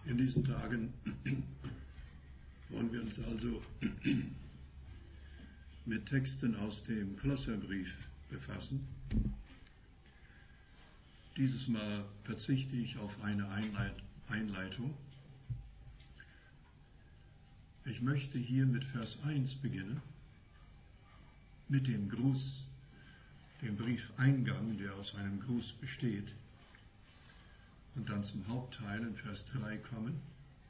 In diesen Tagen wollen wir uns also mit Texten aus dem Kolosserbrief befassen. Dieses Mal verzichte ich auf eine Einleitung. Ich möchte hier mit Vers 1 beginnen, mit dem Gruß, dem Briefeingang, der aus einem Gruß besteht, und dann zum Hauptteil in Vers 3 kommen.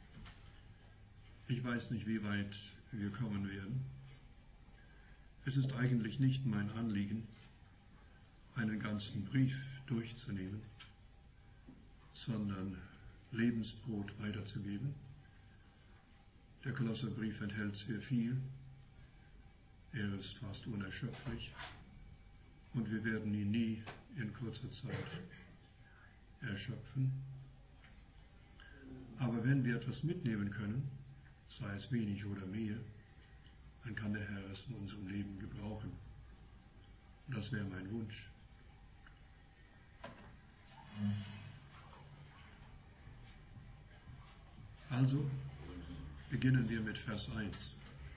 Ich weiß nicht, wie weit wir kommen werden. Es ist eigentlich nicht mein Anliegen, einen ganzen Brief durchzunehmen, sondern Lebensbrot weiterzugeben. Der Kolosserbrief enthält sehr viel. Er ist fast unerschöpflich und wir werden ihn nie in kurzer Zeit erschöpfen. Aber wenn wir etwas mitnehmen können, sei es wenig oder mehr, dann kann der Herr es in unserem Leben gebrauchen. Das wäre mein Wunsch. Also beginnen wir mit Vers 1.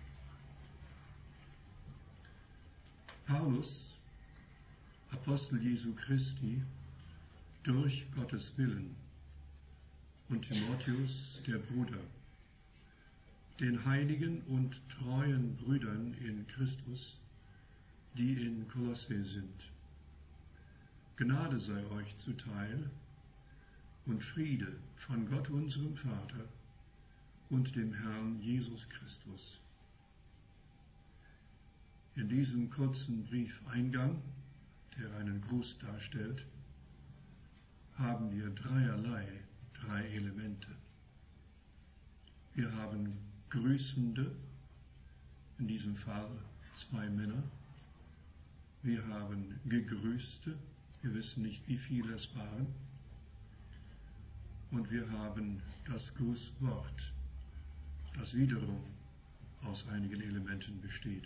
Paulus, Apostel Jesu Christi, durch Gottes Willen, und Timotheus, der Bruder, den heiligen und treuen Brüdern in Christus, die in Kolosse sind. Gnade sei euch zuteil und Friede von Gott unserem Vater und dem Herrn Jesus Christus. In diesem kurzen Briefeingang, der einen Gruß darstellt, haben wir drei Elemente. Wir haben Grüßende, in diesem Fall 2 Männer. Wir haben Gegrüßte, wir wissen nicht, wie viele es waren. Und wir haben das Grußwort, das wiederum aus einigen Elementen besteht.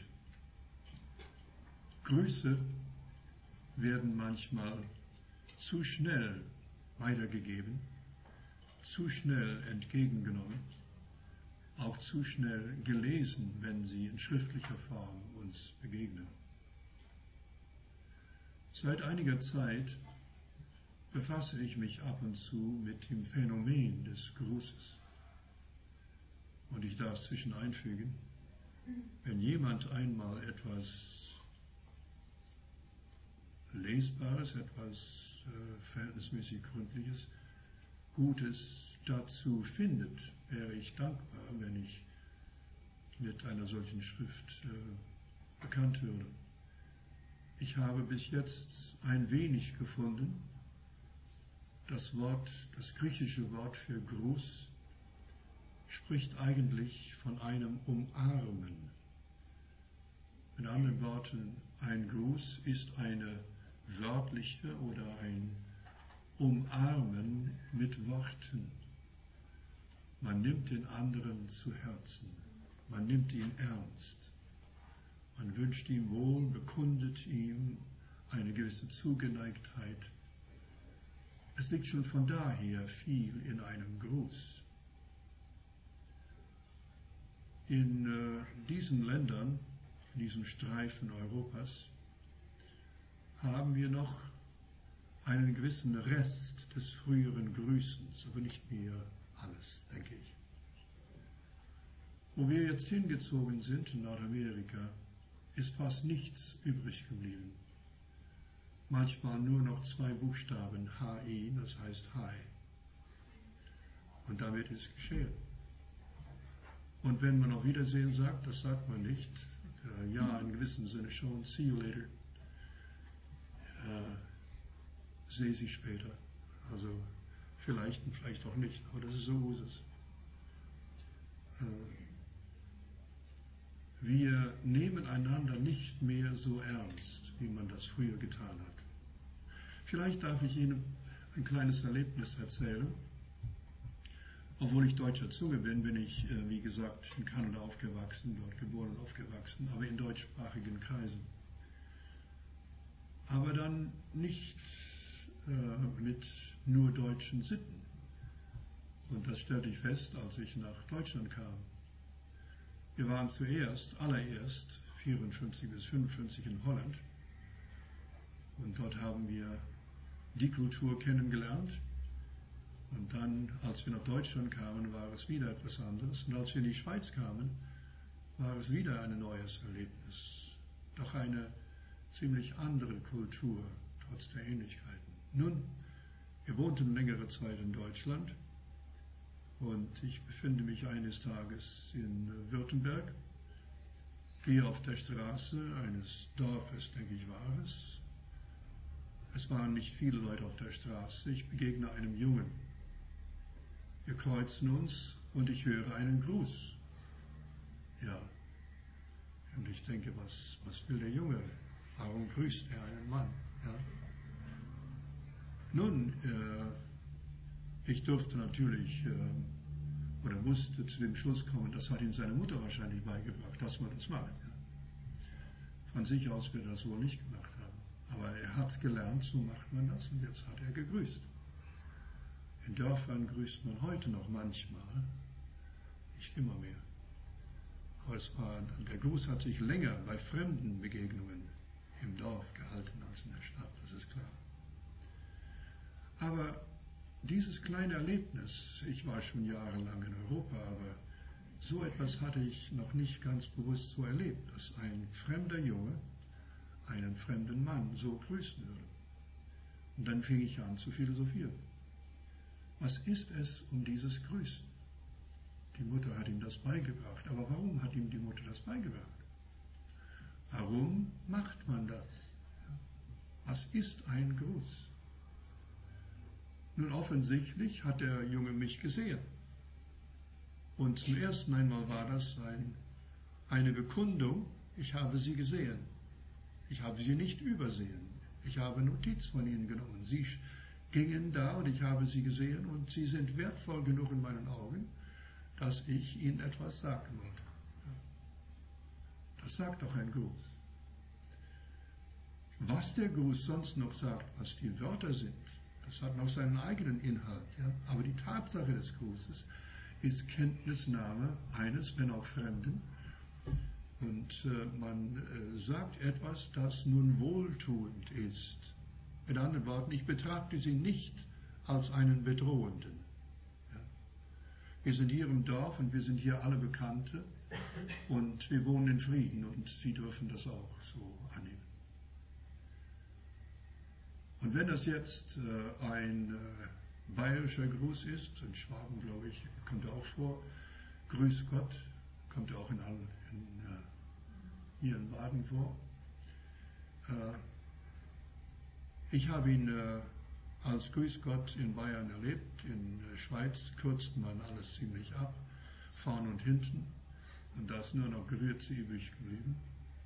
Grüße werden manchmal zu schnell weitergegeben, zu schnell entgegengenommen, auch zu schnell gelesen, wenn sie in schriftlicher Form uns begegnen. Seit einiger Zeit befasse ich mich ab und zu mit dem Phänomen des Grußes. Und ich darf zwischen einfügen, wenn jemand einmal etwas Lesbares, etwas verhältnismäßig Gründliches, Gutes dazu findet, wäre ich dankbar, wenn ich mit einer solchen Schrift bekannt würde. Ich habe bis jetzt ein wenig gefunden. Das griechische Wort für Gruß spricht eigentlich von einem Umarmen. Mit anderen Worten, ein Gruß ist eine wörtliche oder ein Umarmen mit Worten. Man nimmt den anderen zu Herzen. Man nimmt ihn ernst. Man wünscht ihm wohl, bekundet ihm eine gewisse Zugeneigtheit. Es liegt schon von daher viel in einem Gruß. In diesen Ländern, in diesem Streifen Europas, haben wir noch einen gewissen Rest des früheren Grüßens, aber nicht mehr alles, denke ich. Wo wir jetzt hingezogen sind, in Nordamerika, ist fast nichts übrig geblieben. Manchmal nur noch 2 Buchstaben, HI, das heißt Hi. Und damit ist geschehen. Und wenn man auf Wiedersehen sagt, das sagt man nicht. Ja, in gewissem Sinne schon, see you later. Sehe Sie später. Also vielleicht und vielleicht auch nicht, aber das ist so Usus. Wir nehmen einander nicht mehr so ernst, wie man das früher getan hat. Vielleicht darf ich Ihnen ein kleines Erlebnis erzählen. Obwohl ich deutscher Zunge bin ich, wie gesagt, in Kanada aufgewachsen, dort geboren und aufgewachsen, aber in deutschsprachigen Kreisen. Aber dann nicht mit nur deutschen Sitten, Und das stellte ich fest, als ich nach Deutschland kam. Wir waren allererst 54 bis 55 in Holland. Und dort haben wir die Kultur kennengelernt. Und dann, als wir nach Deutschland kamen, war es wieder etwas anderes. Und als wir in die Schweiz kamen, war es wieder ein neues Erlebnis. Doch eine ziemlich andere Kultur, trotz der Ähnlichkeiten. Nun, wir wohnten längere Zeit in Deutschland. Und ich befinde mich eines Tages in Württemberg, gehe auf der Straße eines Dorfes, denke ich, war es. Es waren nicht viele Leute auf der Straße. Ich begegne einem Jungen. Wir kreuzen uns und ich höre einen Gruß. Ja. Und ich denke, was will der Junge? Warum grüßt er einen Mann? Ja. Nun, ich durfte natürlich oder musste zu dem Schluss kommen, das hat ihm seine Mutter wahrscheinlich beigebracht, dass man das macht. Ja. Von sich aus wird er das wohl nicht gemacht haben. Aber er hat gelernt, so macht man das und jetzt hat er gegrüßt. In Dörfern grüßt man heute noch manchmal, nicht immer mehr. Aber der Gruß hat sich länger bei fremden Begegnungen im Dorf gehalten als in der Stadt, das ist klar. Aber dieses kleine Erlebnis, ich war schon jahrelang in Europa, aber so etwas hatte ich noch nicht ganz bewusst so erlebt, dass ein fremder Junge einen fremden Mann so grüßen würde. Und dann fing ich an zu philosophieren. Was ist es um dieses Grüßen? Die Mutter hat ihm das beigebracht. Aber warum hat ihm die Mutter das beigebracht? Warum macht man das? Was ist ein Gruß? Nun, offensichtlich hat der Junge mich gesehen. Und zum ersten einmal war das eine Bekundung, ich habe sie gesehen. Ich habe sie nicht übersehen. Ich habe Notiz von ihnen genommen. Sie gingen da und ich habe sie gesehen und sie sind wertvoll genug in meinen Augen, dass ich ihnen etwas sagen wollte. Das sagt doch ein Gruß. Was der Gruß sonst noch sagt, was die Wörter sind, das hat noch seinen eigenen Inhalt. Ja? Aber die Tatsache des Grußes ist Kenntnisnahme eines, wenn auch Fremden. Und man sagt etwas, das nun wohltuend ist. Mit anderen Worten, ich betrachte sie nicht als einen Bedrohenden. Ja? Wir sind hier im Dorf und wir sind hier alle Bekannte und wir wohnen in Frieden und sie dürfen das auch so annehmen. Und wenn das jetzt ein bayerischer Gruß ist, in Schwaben, glaube ich, kommt er auch vor, Grüß Gott, kommt er auch hier in Baden vor. Ich habe ihn als Grüß Gott in Bayern erlebt. In der Schweiz kürzt man alles ziemlich ab, vorn und hinten. Und da ist nur noch Grüezi übrig geblieben.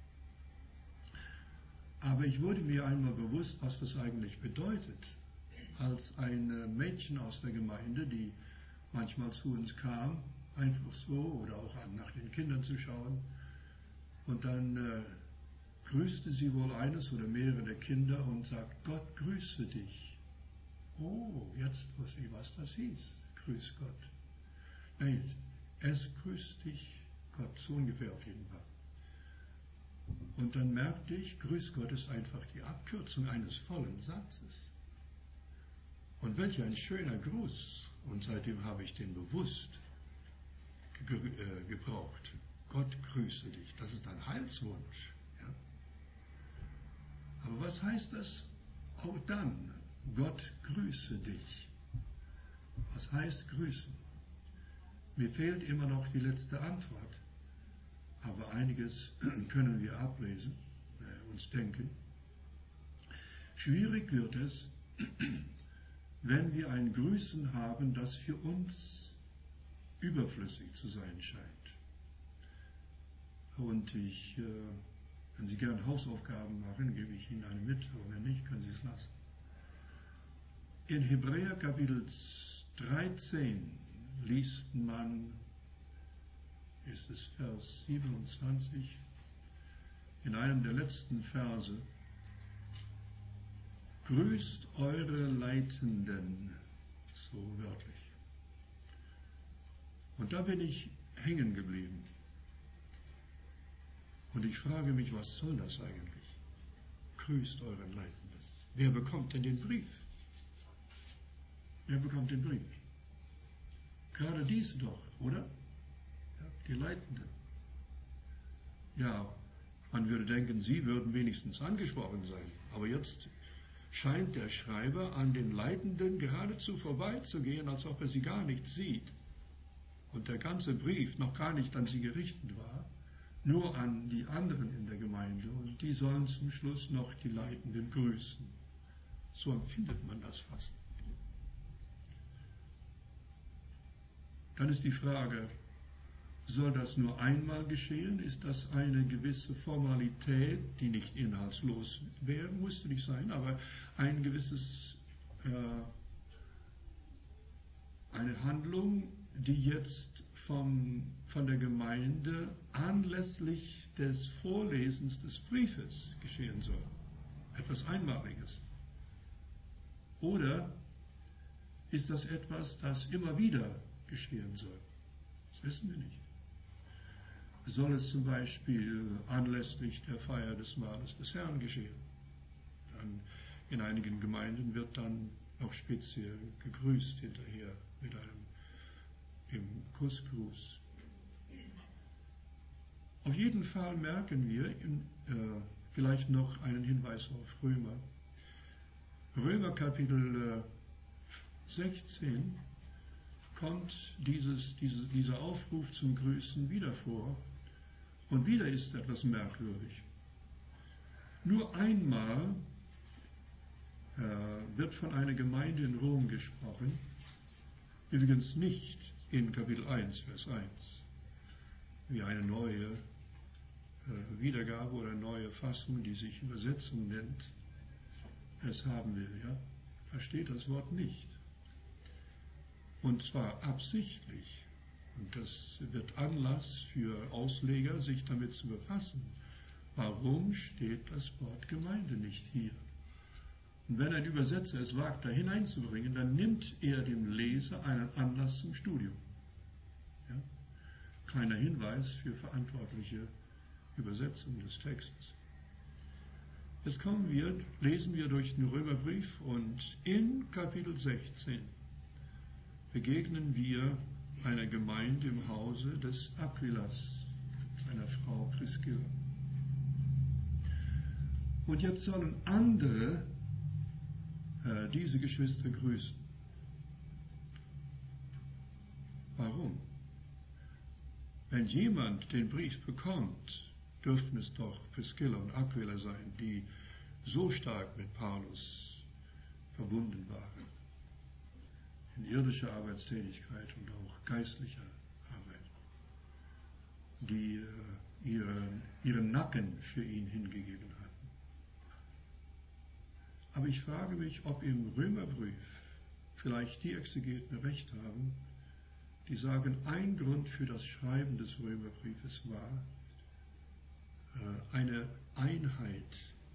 Aber ich wurde mir einmal bewusst, was das eigentlich bedeutet, als ein Mädchen aus der Gemeinde, die manchmal zu uns kam, einfach so, oder auch nach den Kindern zu schauen, und dann grüßte sie wohl eines oder mehrere der Kinder und sagt, Gott grüße dich. Oh, jetzt wusste ich, was das hieß. Grüß Gott. Nein, es grüßt dich Gott, so ungefähr auf jeden Fall. Und dann merkte ich, Grüß Gott ist einfach die Abkürzung eines vollen Satzes. Und welch ein schöner Gruß. Und seitdem habe ich den bewusst gebraucht. Gott grüße dich. Das ist ein Heilswunsch. Ja? Aber was heißt das? Auch dann, Gott grüße dich. Was heißt grüßen? Mir fehlt immer noch die letzte Antwort. Aber einiges können wir ablesen, uns denken. Schwierig wird es, wenn wir ein Grüßen haben, das für uns überflüssig zu sein scheint. Und wenn Sie gerne Hausaufgaben machen, gebe ich Ihnen eine mit, aber wenn nicht, können Sie es lassen. In Hebräer Kapitel 13 liest man, ist es Vers 27, in einem der letzten Verse, grüßt eure Leitenden, so wörtlich. Und da bin ich hängen geblieben. Und ich frage mich, was soll das eigentlich? Grüßt euren Leitenden. Wer bekommt denn den Brief? Wer bekommt den Brief? Gerade dies doch, oder? Ja, die Leitenden. Ja, man würde denken, sie würden wenigstens angesprochen sein. Aber jetzt scheint der Schreiber an den Leitenden geradezu vorbeizugehen, als ob er sie gar nicht sieht. Und der ganze Brief noch gar nicht an sie gerichtet war, nur an die anderen in der Gemeinde. Und die sollen zum Schluss noch die Leitenden grüßen. So empfindet man das fast. Dann ist die Frage, soll das nur einmal geschehen? Ist das eine gewisse Formalität, die nicht inhaltslos wäre, musste nicht sein, aber ein gewisses, eine Handlung, die jetzt von der Gemeinde anlässlich des Vorlesens des Briefes geschehen soll? Etwas Einmaliges. Oder ist das etwas, das immer wieder geschehen soll? Das wissen wir nicht. Soll es zum Beispiel anlässlich der Feier des Mahles des Herrn geschehen? Dann in einigen Gemeinden wird dann auch speziell gegrüßt hinterher mit einem Kussgruß. Auf jeden Fall merken wir, vielleicht noch einen Hinweis auf Römer. Römer Kapitel 16 kommt dieser Aufruf zum Grüßen wieder vor. Und wieder ist etwas merkwürdig. Nur einmal wird von einer Gemeinde in Rom gesprochen, übrigens nicht in Kapitel 1, Vers 1, wie eine neue Wiedergabe oder neue Fassung, die sich Übersetzung nennt, es haben will, ja, da steht das Wort nicht. Und zwar absichtlich. Und das wird Anlass für Ausleger, sich damit zu befassen. Warum steht das Wort Gemeinde nicht hier? Und wenn ein Übersetzer es wagt, da hineinzubringen, dann nimmt er dem Leser einen Anlass zum Studium. Ja? Kleiner Hinweis für verantwortliche Übersetzung des Textes. Jetzt lesen wir durch den Römerbrief und in Kapitel 16 begegnen wir einer Gemeinde im Hause des Aquilas, seiner Frau Priscilla. Und jetzt sollen andere diese Geschwister grüßen. Warum? Wenn jemand den Brief bekommt, dürften es doch Priscilla und Aquila sein, die so stark mit Paulus verbunden waren. In irdischer Arbeitstätigkeit und auch geistlicher Arbeit, die ihren Nacken für ihn hingegeben hatten. Aber ich frage mich, ob im Römerbrief vielleicht die Exegeten recht haben, die sagen, ein Grund für das Schreiben des Römerbriefes war, eine Einheit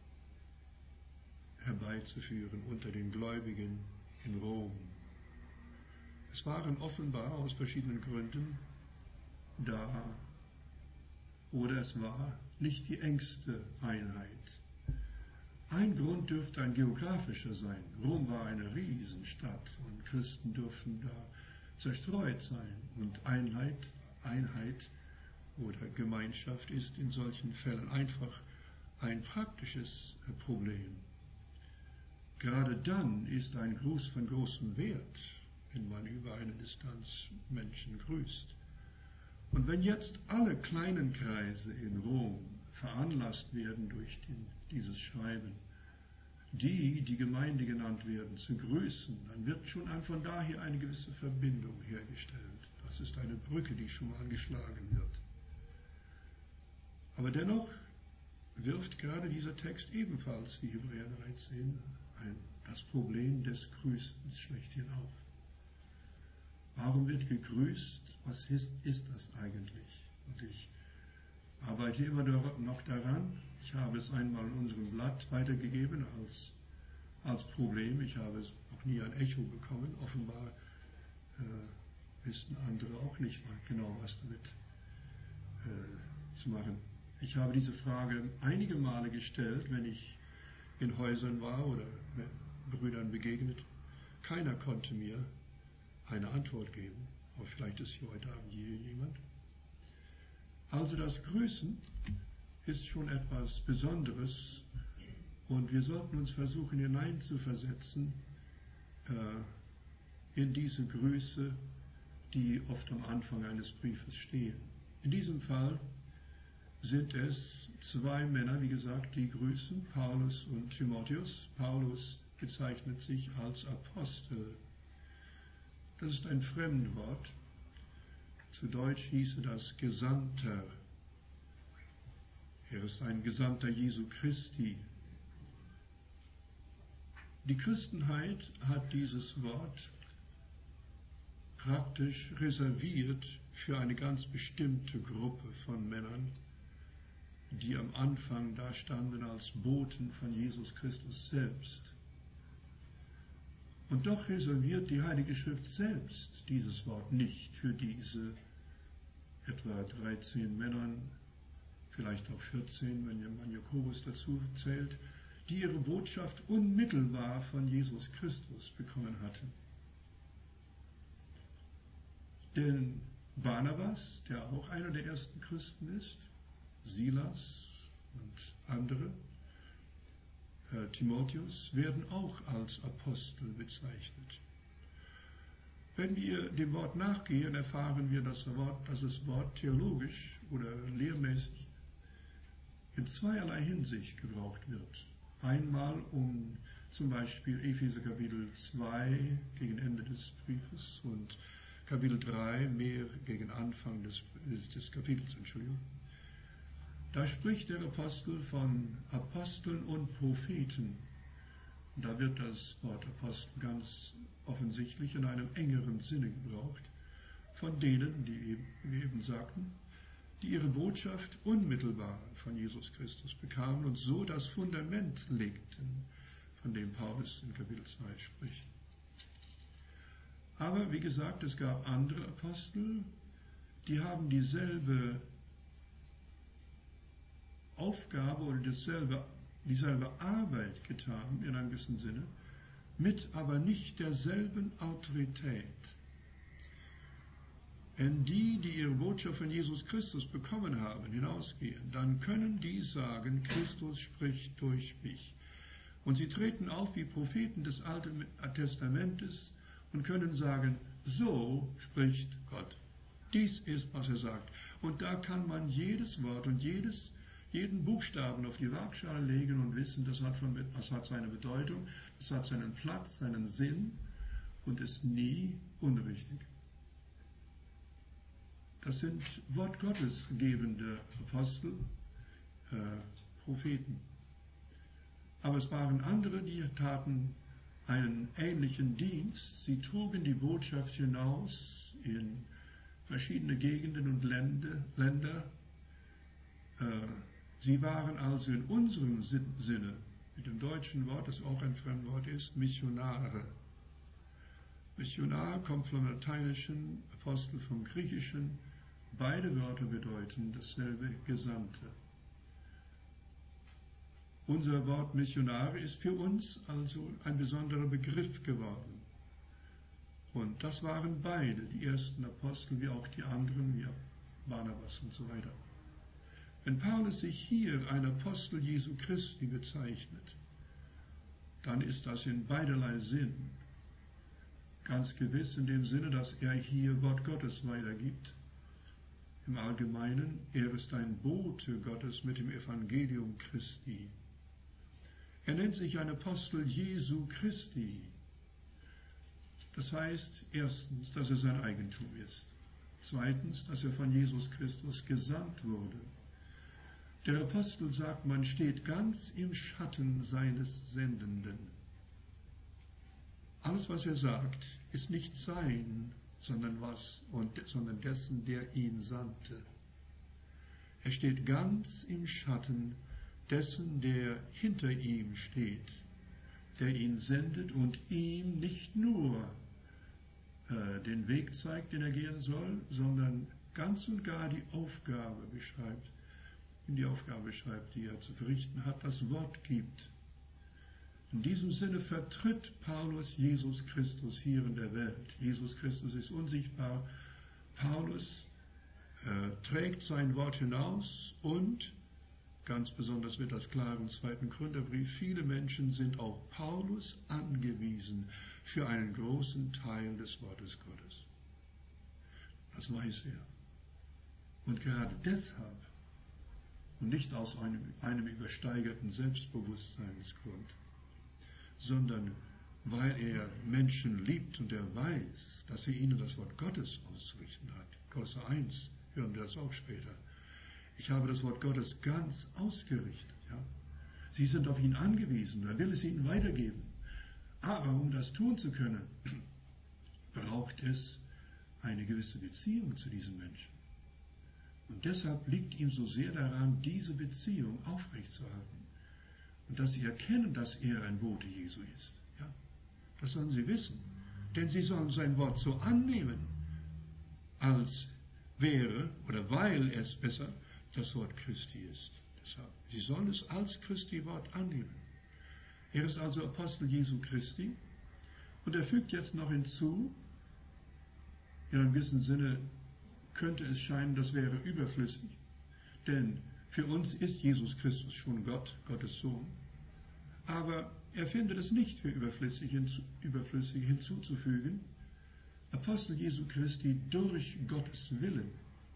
herbeizuführen unter den Gläubigen in Rom. Es waren offenbar aus verschiedenen Gründen da, oder es war nicht die engste Einheit. Ein Grund dürfte ein geografischer sein. Rom war eine Riesenstadt und Christen dürfen da zerstreut sein. Und Einheit oder Gemeinschaft ist in solchen Fällen einfach ein praktisches Problem. Gerade dann ist ein Gruß von großem Wert, wenn man über eine Distanz Menschen grüßt. Und wenn jetzt alle kleinen Kreise in Rom veranlasst werden durch dieses Schreiben, die Gemeinde genannt werden, zu grüßen, dann wird schon von daher eine gewisse Verbindung hergestellt. Das ist eine Brücke, die schon mal geschlagen wird. Aber dennoch wirft gerade dieser Text ebenfalls, wie Hebräer 13, das Problem des Grüßens schlechthin auf. Warum wird gegrüßt? Was ist das eigentlich? Und ich arbeite immer noch daran. Ich habe es einmal in unserem Blatt weitergegeben als Problem. Ich habe auch nie ein Echo bekommen. Offenbar wissen andere auch nicht genau, was damit zu machen. Ich habe diese Frage einige Male gestellt, wenn ich in Häusern war oder mit Brüdern begegnet. Keiner konnte mir eine Antwort geben. Aber vielleicht ist hier heute Abend hier jemand. Also das Grüßen ist schon etwas Besonderes und wir sollten uns versuchen hineinzuversetzen in diese Grüße, die oft am Anfang eines Briefes stehen. In diesem Fall sind es zwei Männer, wie gesagt, die grüßen, Paulus und Timotheus. Paulus bezeichnet sich als Apostel. Das ist ein Fremdwort. Zu Deutsch hieße das Gesandter. Er ist ein Gesandter Jesu Christi. Die Christenheit hat dieses Wort praktisch reserviert für eine ganz bestimmte Gruppe von Männern, die am Anfang da standen als Boten von Jesus Christus selbst. Und doch reserviert die Heilige Schrift selbst dieses Wort nicht für diese etwa 13 Männern, vielleicht auch 14, wenn man Jakobus dazu zählt, die ihre Botschaft unmittelbar von Jesus Christus bekommen hatten. Denn Barnabas, der auch einer der ersten Christen ist, Silas und andere, Timotheus, werden auch als Apostel bezeichnet. Wenn wir dem Wort nachgehen, erfahren wir, dass das Wort theologisch oder lehrmäßig in zweierlei Hinsicht gebraucht wird. Einmal um zum Beispiel Epheser Kapitel 2 gegen Ende des Briefes und Kapitel 3 mehr gegen Anfang des Kapitels, Entschuldigung. Da spricht der Apostel von Aposteln und Propheten. Da wird das Wort Apostel ganz offensichtlich in einem engeren Sinne gebraucht, von denen, die wir eben sagten, die ihre Botschaft unmittelbar von Jesus Christus bekamen und so das Fundament legten, von dem Paulus in Kapitel 2 spricht. Aber wie gesagt, es gab andere Apostel, die haben dieselbe Aufgabe oder dieselbe Arbeit getan, in einem gewissen Sinne, mit aber nicht derselben Autorität. Wenn die ihre Botschaft von Jesus Christus bekommen haben, hinausgehen, dann können die sagen, Christus spricht durch mich. Und sie treten auf wie Propheten des Alten Testamentes und können sagen, so spricht Gott. Dies ist, was er sagt. Und da kann man jedes Wort und jeden Buchstaben auf die Waagschale legen und wissen, das hat seine Bedeutung, das hat seinen Platz, seinen Sinn und ist nie unrichtig. Das sind Wort Gottes gebende Apostel, Propheten. Aber es waren andere, die taten einen ähnlichen Dienst. Sie trugen die Botschaft hinaus in verschiedene Gegenden und Länder. Sie waren also in unserem Sinne, mit dem deutschen Wort, das auch ein Fremdwort ist, Missionare. Missionar kommt vom Lateinischen, Apostel vom Griechischen. Beide Wörter bedeuten dasselbe Gesandte. Unser Wort Missionare ist für uns also ein besonderer Begriff geworden. Und das waren beide, die ersten Apostel wie auch die anderen, wie Barnabas und so weiter. Wenn Paulus sich hier ein Apostel Jesu Christi bezeichnet, dann ist das in beiderlei Sinn. Ganz gewiss in dem Sinne, dass er hier Wort Gottes weitergibt. Im Allgemeinen, er ist ein Bote Gottes mit dem Evangelium Christi. Er nennt sich ein Apostel Jesu Christi. Das heißt, erstens, dass er sein Eigentum ist. Zweitens, dass er von Jesus Christus gesandt wurde. Der Apostel sagt, man steht ganz im Schatten seines Sendenden. Alles, was er sagt, ist nicht sein, sondern dessen, der ihn sandte. Er steht ganz im Schatten dessen, der hinter ihm steht, der ihn sendet und ihm nicht nur den Weg zeigt, den er gehen soll, sondern ganz und gar die Aufgabe beschreibt, die er zu verrichten hat, das Wort gibt. In diesem Sinne vertritt Paulus Jesus Christus hier in der Welt. Jesus Christus ist unsichtbar. Paulus trägt sein Wort hinaus und ganz besonders wird das klar im 2. Korintherbrief, viele Menschen sind auf Paulus angewiesen für einen großen Teil des Wortes Gottes. Das weiß er. Und gerade deshalb, und nicht aus einem übersteigerten Selbstbewusstseinsgrund, sondern weil er Menschen liebt und er weiß, dass er ihnen das Wort Gottes auszurichten hat. Kolosser 1 hören wir das auch später. Ich habe das Wort Gottes ganz ausgerichtet. Ja? Sie sind auf ihn angewiesen, er will es ihnen weitergeben. Aber um das tun zu können, braucht es eine gewisse Beziehung zu diesen Menschen. Und deshalb liegt ihm so sehr daran, diese Beziehung aufrechtzuerhalten. Und dass sie erkennen, dass er ein Bote Jesu ist. Ja? Das sollen sie wissen. Denn sie sollen sein Wort so annehmen, als wäre, oder weil es besser, das Wort Christi ist. Deshalb, sie sollen es als Christi Wort annehmen. Er ist also Apostel Jesu Christi und er fügt jetzt noch hinzu, in einem gewissen Sinne könnte es scheinen, das wäre überflüssig, denn für uns ist Jesus Christus schon Gott, Gottes Sohn, aber er findet es nicht für überflüssig hinzuzufügen, Apostel Jesu Christi durch Gottes Willen.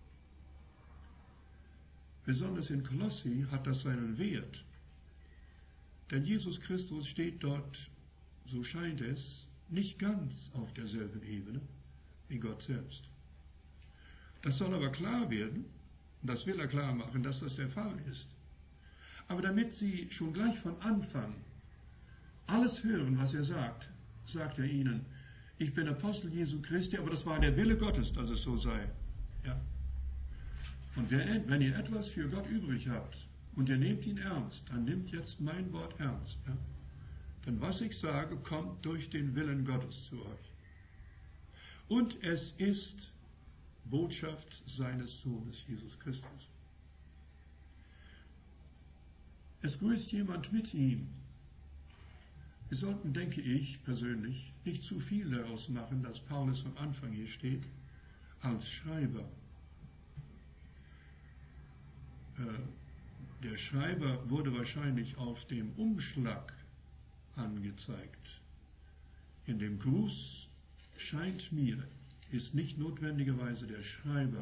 Besonders in Kolossi hat das seinen Wert. Denn Jesus Christus steht dort, so scheint es, nicht ganz auf derselben Ebene wie Gott selbst. Das soll aber klar werden, und das will er klar machen, dass das der Fall ist. Aber damit Sie schon gleich von Anfang alles hören, was er sagt, sagt er ihnen, ich bin Apostel Jesu Christi, aber das war der Wille Gottes, dass es so sei. Ja. Und wenn ihr etwas für Gott übrig habt, und ihr nehmt ihn ernst, dann nimmt jetzt mein Wort ernst. Ja? Denn was ich sage, kommt durch den Willen Gottes zu euch. Und es ist Botschaft seines Sohnes, Jesus Christus. Es grüßt jemand mit ihm. Wir sollten, denke ich persönlich, nicht zu viel daraus machen, dass Paulus am Anfang hier steht, als Schreiber. Der Schreiber wurde wahrscheinlich auf dem Umschlag angezeigt. In dem Gruß scheint mir, ist nicht notwendigerweise der Schreiber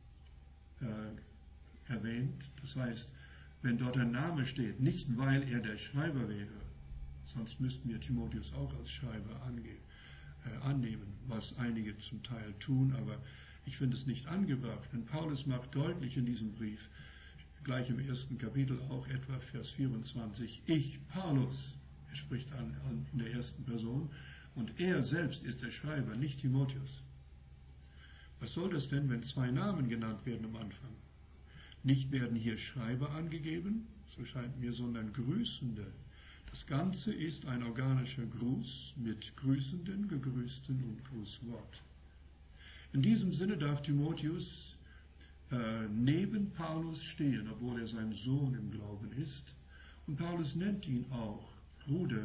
erwähnt. Das heißt, wenn dort ein Name steht, nicht weil er der Schreiber wäre, sonst müssten wir Timotheus auch als Schreiber annehmen, was einige zum Teil tun, aber ich finde es nicht angebracht. Denn Paulus macht deutlich in diesem Brief, gleich im 1. Kapitel auch etwa Vers 24, ich, Paulus, er spricht in der ersten Person, und er selbst ist der Schreiber, nicht Timotheus. Was soll das denn, wenn zwei Namen genannt werden am Anfang? Nicht werden hier Schreiber angegeben, so scheint mir, sondern Grüßende. Das Ganze ist ein organischer Gruß mit Grüßenden, Gegrüßten und Grußwort. In diesem Sinne darf Timotheus neben Paulus stehen, obwohl er sein Sohn im Glauben ist. Und Paulus nennt ihn auch Bruder.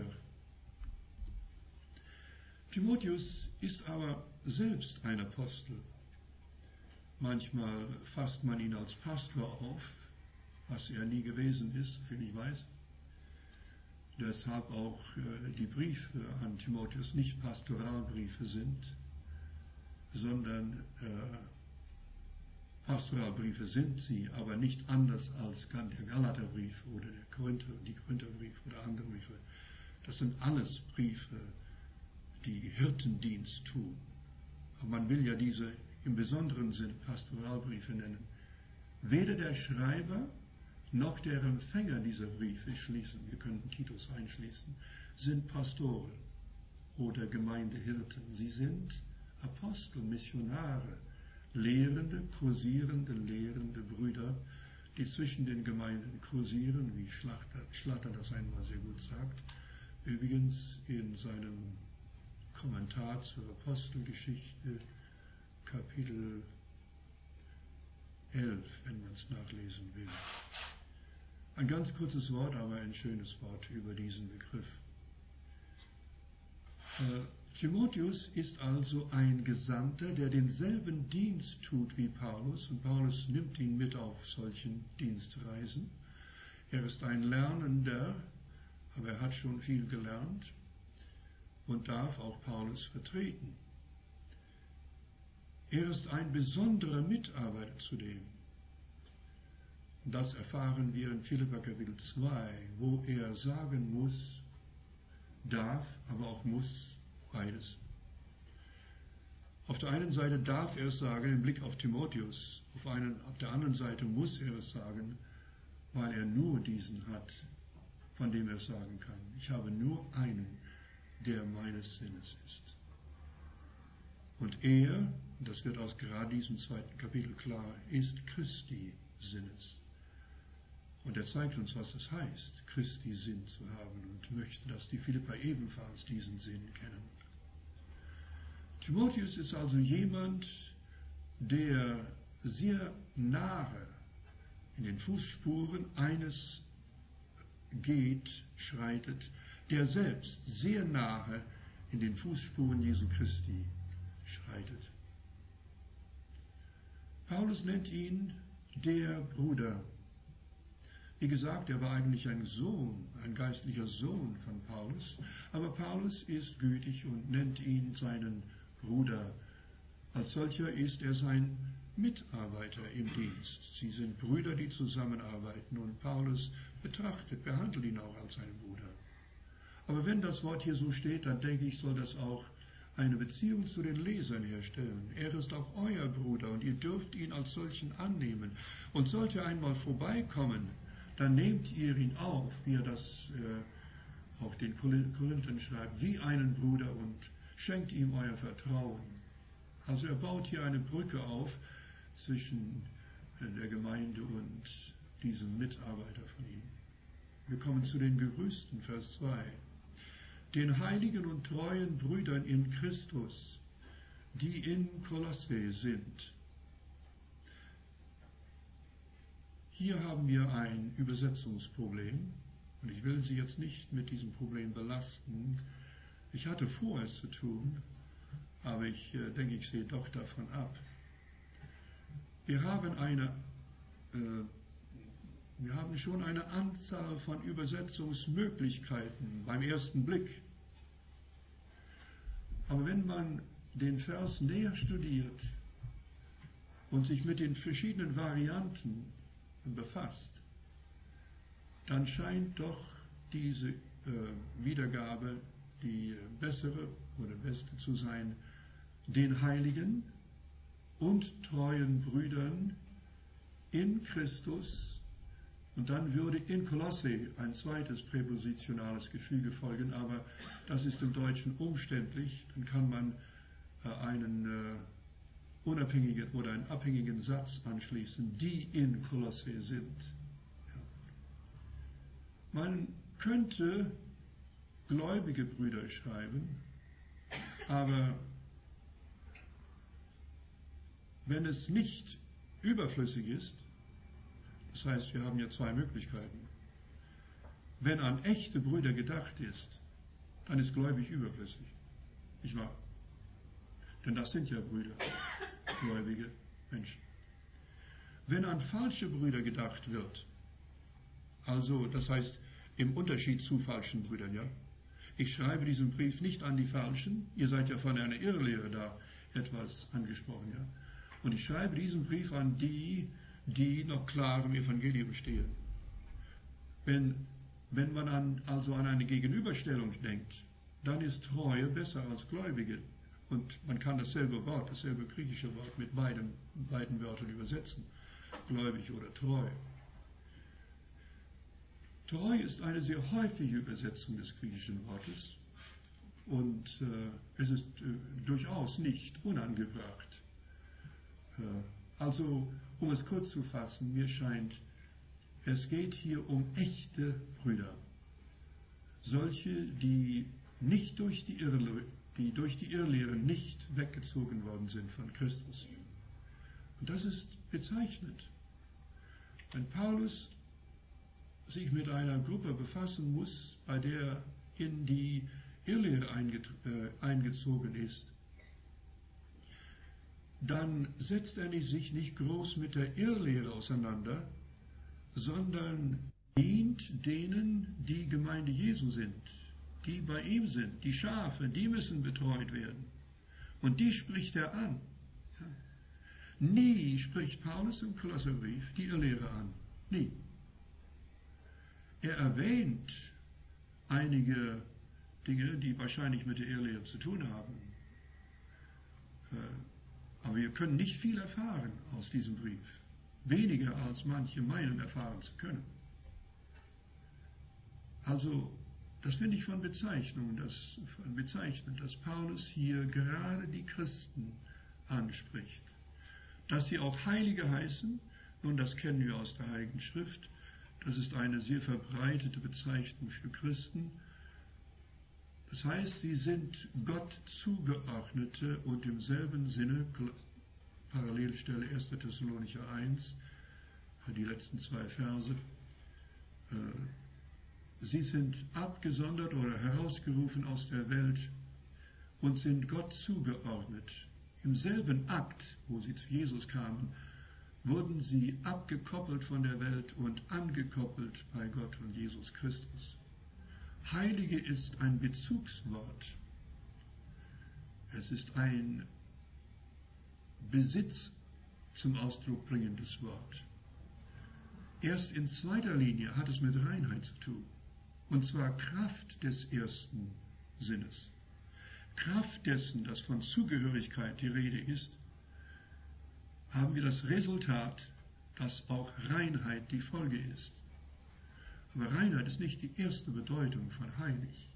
Timotheus ist aber selbst ein Apostel. Manchmal fasst man ihn als Pastor auf, was er nie gewesen ist, soviel ich weiß. Deshalb auch die Briefe an Timotheus nicht Pastoralbriefe sind, sondern Pastoralbriefe sind sie, aber nicht anders als der Galaterbrief oder die Korintherbriefe oder andere Briefe. Das sind alles Briefe, die Hirtendienst tun. Aber man will ja diese im besonderen Sinne Pastoralbriefe nennen. Weder der Schreiber noch der Empfänger dieser Briefe schließen, wir könnten Titus einschließen, sind Pastoren oder Gemeindehirten. Sie sind Apostel, Missionare, lehrende, kursierende, lehrende Brüder, die zwischen den Gemeinden kursieren, wie Schlatter das einmal sehr gut sagt. Übrigens in seinem Kommentar zur Apostelgeschichte, Kapitel 11, wenn man es nachlesen will. Ein ganz kurzes Wort, aber ein schönes Wort über diesen Begriff. Timotheus ist also ein Gesandter, der denselben Dienst tut wie Paulus, und Paulus nimmt ihn mit auf solchen Dienstreisen. Er ist ein Lernender, aber er hat schon viel gelernt und darf auch Paulus vertreten. Er ist ein besonderer Mitarbeiter zudem. Und das erfahren wir in Philipper Kapitel 2, wo er sagen muss, darf, aber auch muss, beides. Auf der einen Seite darf er es sagen im Blick auf Timotheus, auf der anderen Seite muss er es sagen, weil er nur diesen hat, von dem er sagen kann. Ich habe nur einen, der meines Sinnes ist. Und er, das wird aus gerade diesem 2. Kapitel klar, ist Christi Sinnes. Und er zeigt uns, was es heißt, Christi Sinn zu haben, und möchte, dass die Philipper ebenfalls diesen Sinn kennen. Timotheus ist also jemand, der sehr nahe in den Fußspuren eines geht, schreitet, der selbst sehr nahe in den Fußspuren Jesu Christi schreitet. Paulus nennt ihn der Bruder. Wie gesagt, er war eigentlich ein Sohn, ein geistlicher Sohn von Paulus, aber Paulus ist gütig und nennt ihn seinen Bruder. Als solcher ist er sein Mitarbeiter im Dienst. Sie sind Brüder, die zusammenarbeiten, und Paulus behandelt ihn auch als seinen Bruder. Aber wenn das Wort hier so steht, dann denke ich, soll das auch eine Beziehung zu den Lesern herstellen. Er ist auch euer Bruder und ihr dürft ihn als solchen annehmen. Und sollte er einmal vorbeikommen, dann nehmt ihr ihn auf, wie er das auch den Korinthern schreibt, wie einen Bruder, und schenkt ihm euer Vertrauen. Also er baut hier eine Brücke auf zwischen der Gemeinde und diesem Mitarbeiter von ihm. Wir kommen zu den Gegrüßten, Vers 2. Den heiligen und treuen Brüdern in Christus, die in Kolosse sind. Hier haben wir ein Übersetzungsproblem, und ich will Sie jetzt nicht mit diesem Problem belasten. Ich hatte vor, es zu tun, aber ich denke, ich sehe doch davon ab. Wir haben schon eine Anzahl von Übersetzungsmöglichkeiten beim ersten Blick. Aber wenn man den Vers näher studiert und sich mit den verschiedenen Varianten befasst, dann scheint doch diese Wiedergabe die bessere oder beste zu sein, den Heiligen und treuen Brüdern in Christus, und dann würde in Kolosse ein zweites präpositionales Gefüge folgen, aber das ist im Deutschen umständlich. Dann kann man einen unabhängigen oder einen abhängigen Satz anschließen, die in Kolosse sind. Ja. Man könnte gläubige Brüder schreiben, aber wenn es nicht überflüssig ist, das heißt, wir haben hier zwei Möglichkeiten. Wenn an echte Brüder gedacht ist, dann ist gläubig überflüssig. Nicht wahr? Denn das sind ja Brüder, gläubige Menschen. Wenn an falsche Brüder gedacht wird, also das heißt im Unterschied zu falschen Brüdern, ja, ich schreibe diesen Brief nicht an die Falschen, ihr seid ja von einer Irrlehre da etwas angesprochen, ja, und ich schreibe diesen Brief an die noch klar im Evangelium stehen. Wenn man also an eine Gegenüberstellung denkt, dann ist Treue besser als Gläubige. Und man kann dasselbe Wort, dasselbe griechische Wort mit beiden Wörtern übersetzen, gläubig oder treu. Treu ist eine sehr häufige Übersetzung des griechischen Wortes, und es ist durchaus nicht unangebracht. Also, um es kurz zu fassen, mir scheint, es geht hier um echte Brüder. Solche, die nicht durch die die durch die Irrlehre nicht weggezogen worden sind von Christus. Und das ist bezeichnend. Wenn Paulus sich mit einer Gruppe befassen muss, bei der in die Irrlehre eingezogen ist, dann setzt er sich nicht groß mit der Irrlehre auseinander, sondern dient denen, die Gemeinde Jesu sind, die bei ihm sind, die Schafe, die müssen betreut werden. Und die spricht er an. Nie spricht Paulus im Kolosserbrief die Irrlehre an. Nie. Er erwähnt einige Dinge, die wahrscheinlich mit der Irrlehre zu tun haben. Aber wir können nicht viel erfahren aus diesem Brief. Weniger als manche meinen erfahren zu können. Also, das finde ich von bezeichnend, dass Paulus hier gerade die Christen anspricht. Dass sie auch Heilige heißen, nun das kennen wir aus der Heiligen Schrift, das ist eine sehr verbreitete Bezeichnung für Christen. Das heißt, sie sind Gott zugeordnete und im selben Sinne, Parallelstelle 1. Thessalonicher 1, die letzten 2 Verse, sie sind abgesondert oder herausgerufen aus der Welt und sind Gott zugeordnet. Im selben Akt, wo sie zu Jesus kamen, wurden sie abgekoppelt von der Welt und angekoppelt bei Gott und Jesus Christus. Heilige ist ein Bezugswort. Es ist ein Besitz zum Ausdruck bringendes Wort. Erst in zweiter Linie hat es mit Reinheit zu tun. Und zwar Kraft des ersten Sinnes. Kraft dessen, dass von Zugehörigkeit die Rede ist, haben wir das Resultat, dass auch Reinheit die Folge ist. Aber Reinheit ist nicht die erste Bedeutung von heilig.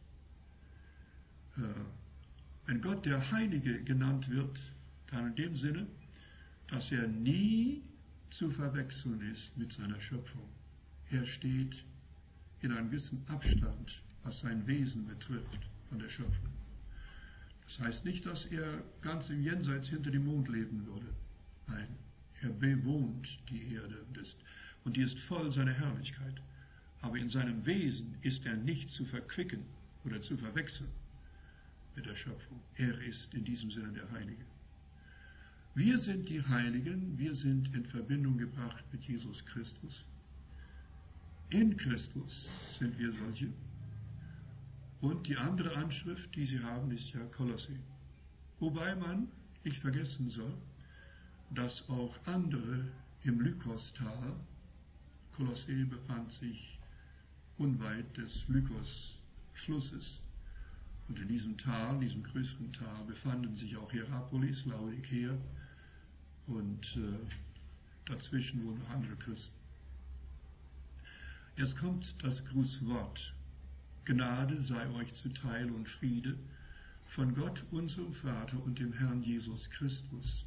Wenn Gott der Heilige genannt wird, dann in dem Sinne, dass er nie zu verwechseln ist mit seiner Schöpfung. Er steht in einem gewissen Abstand, was sein Wesen betrifft, von der Schöpfung. Das heißt nicht, dass er ganz im Jenseits hinter dem Mond leben würde. Nein, er bewohnt die Erde und die ist voll seiner Herrlichkeit. Aber in seinem Wesen ist er nicht zu verquicken oder zu verwechseln mit der Schöpfung. Er ist in diesem Sinne der Heilige. Wir sind die Heiligen, wir sind in Verbindung gebracht mit Jesus Christus. In Christus sind wir solche. Und die andere Anschrift, die sie haben, ist ja Kolosse. Wobei man nicht vergessen soll, dass auch andere im Lykostal, Kolosse befand sich unweit des Lykos-Flusses. Und in diesem Tal, in diesem größeren Tal, befanden sich auch Hierapolis, Laodicea und dazwischen wohnen noch andere Christen. Jetzt kommt das Grußwort. Gnade sei euch zuteil und Friede von Gott, unserem Vater und dem Herrn Jesus Christus.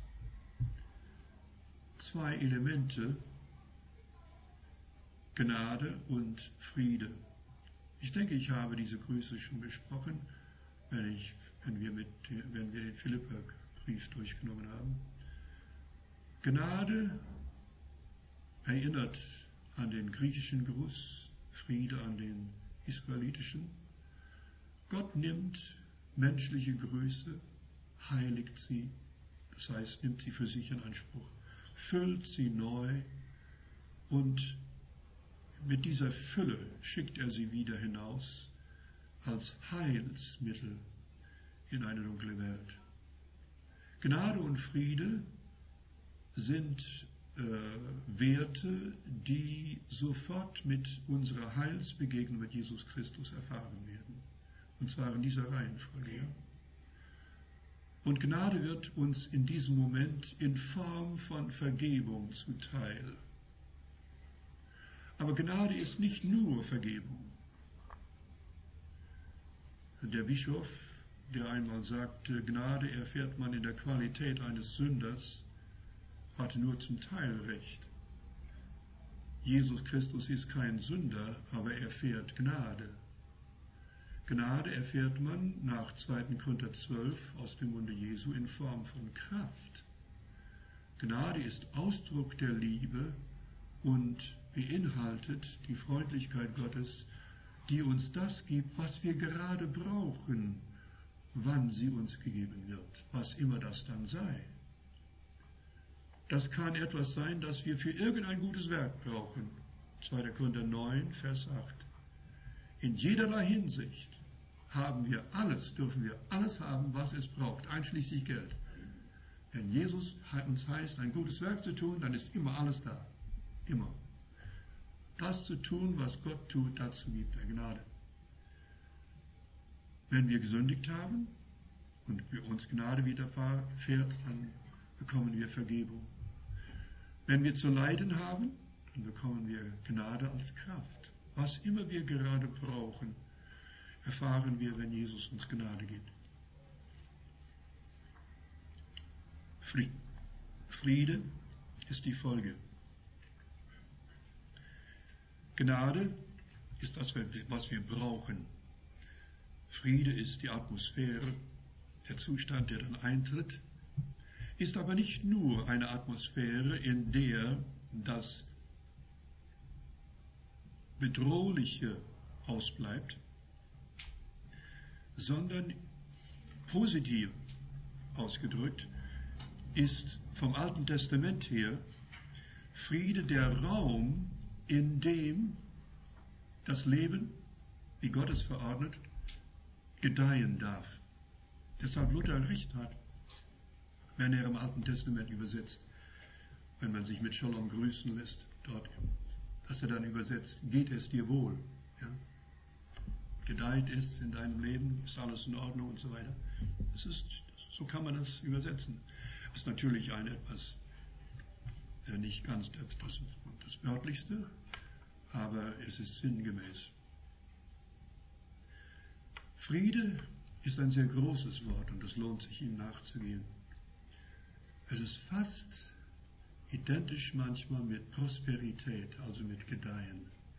2 Elemente, Gnade und Friede. Ich denke, ich habe diese Grüße schon besprochen, wenn wir den Philipperbrief durchgenommen haben. Gnade erinnert an den griechischen Gruß, Friede an den israelitischen. Gott nimmt menschliche Größe, heiligt sie, das heißt, nimmt sie für sich in Anspruch, füllt sie neu und mit dieser Fülle schickt er sie wieder hinaus als Heilsmittel in eine dunkle Welt. Gnade und Friede sind Werte, die sofort mit unserer Heilsbegegnung mit Jesus Christus erfahren werden. Und zwar in dieser Reihenfolge. Und Gnade wird uns in diesem Moment in Form von Vergebung zuteil. Aber Gnade ist nicht nur Vergebung. Der Bischof, der einmal sagte, Gnade erfährt man in der Qualität eines Sünders, hatte nur zum Teil recht. Jesus Christus ist kein Sünder, aber er erfährt Gnade. Gnade erfährt man nach 2. Korinther 12 aus dem Munde Jesu in Form von Kraft. Gnade ist Ausdruck der Liebe und beinhaltet die Freundlichkeit Gottes, die uns das gibt, was wir gerade brauchen, wann sie uns gegeben wird, was immer das dann sei. Das kann etwas sein, das wir für irgendein gutes Werk brauchen. 2. Korinther 9, Vers 8. In jederlei Hinsicht dürfen wir alles haben, was es braucht, einschließlich Geld. Wenn Jesus uns heißt, ein gutes Werk zu tun, dann ist immer alles da. Immer. Das zu tun, was Gott tut, dazu gibt er Gnade. Wenn wir gesündigt haben und für uns Gnade widerfährt, dann bekommen wir Vergebung. Wenn wir zu leiden haben, dann bekommen wir Gnade als Kraft. Was immer wir gerade brauchen, erfahren wir, wenn Jesus uns Gnade gibt. Friede ist die Folge. Gnade ist das, was wir brauchen. Friede ist die Atmosphäre, der Zustand, der dann eintritt, ist aber nicht nur eine Atmosphäre, in der das Bedrohliche ausbleibt, sondern positiv ausgedrückt ist vom Alten Testament her Friede der Raum, in dem das Leben, wie Gott es verordnet, gedeihen darf. Deshalb Luther recht hat, wenn er im Alten Testament übersetzt, wenn man sich mit Shalom grüßen lässt, dort, dass er dann übersetzt, geht es dir wohl. Ja? Gedeiht es in deinem Leben, ist alles in Ordnung und so weiter. So kann man das übersetzen. Das ist natürlich nicht ganz das Wörtlichste, aber es ist sinngemäß. Friede ist ein sehr großes Wort und es lohnt sich, ihm nachzugehen. Es ist fast identisch manchmal mit Prosperität, also mit Gedeihen.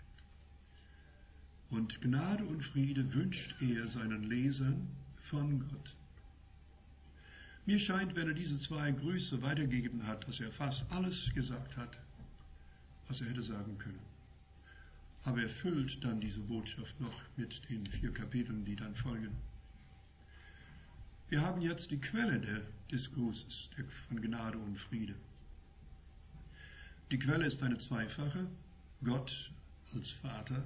Und Gnade und Friede wünscht er seinen Lesern von Gott. Mir scheint, wenn er diese zwei Grüße weitergegeben hat, dass er fast alles gesagt hat, was er hätte sagen können. Aber er füllt dann diese Botschaft noch mit den 4 Kapiteln, die dann folgen. Wir haben jetzt die Quelle des Grußes von Gnade und Friede. Die Quelle ist eine zweifache. Gott als Vater.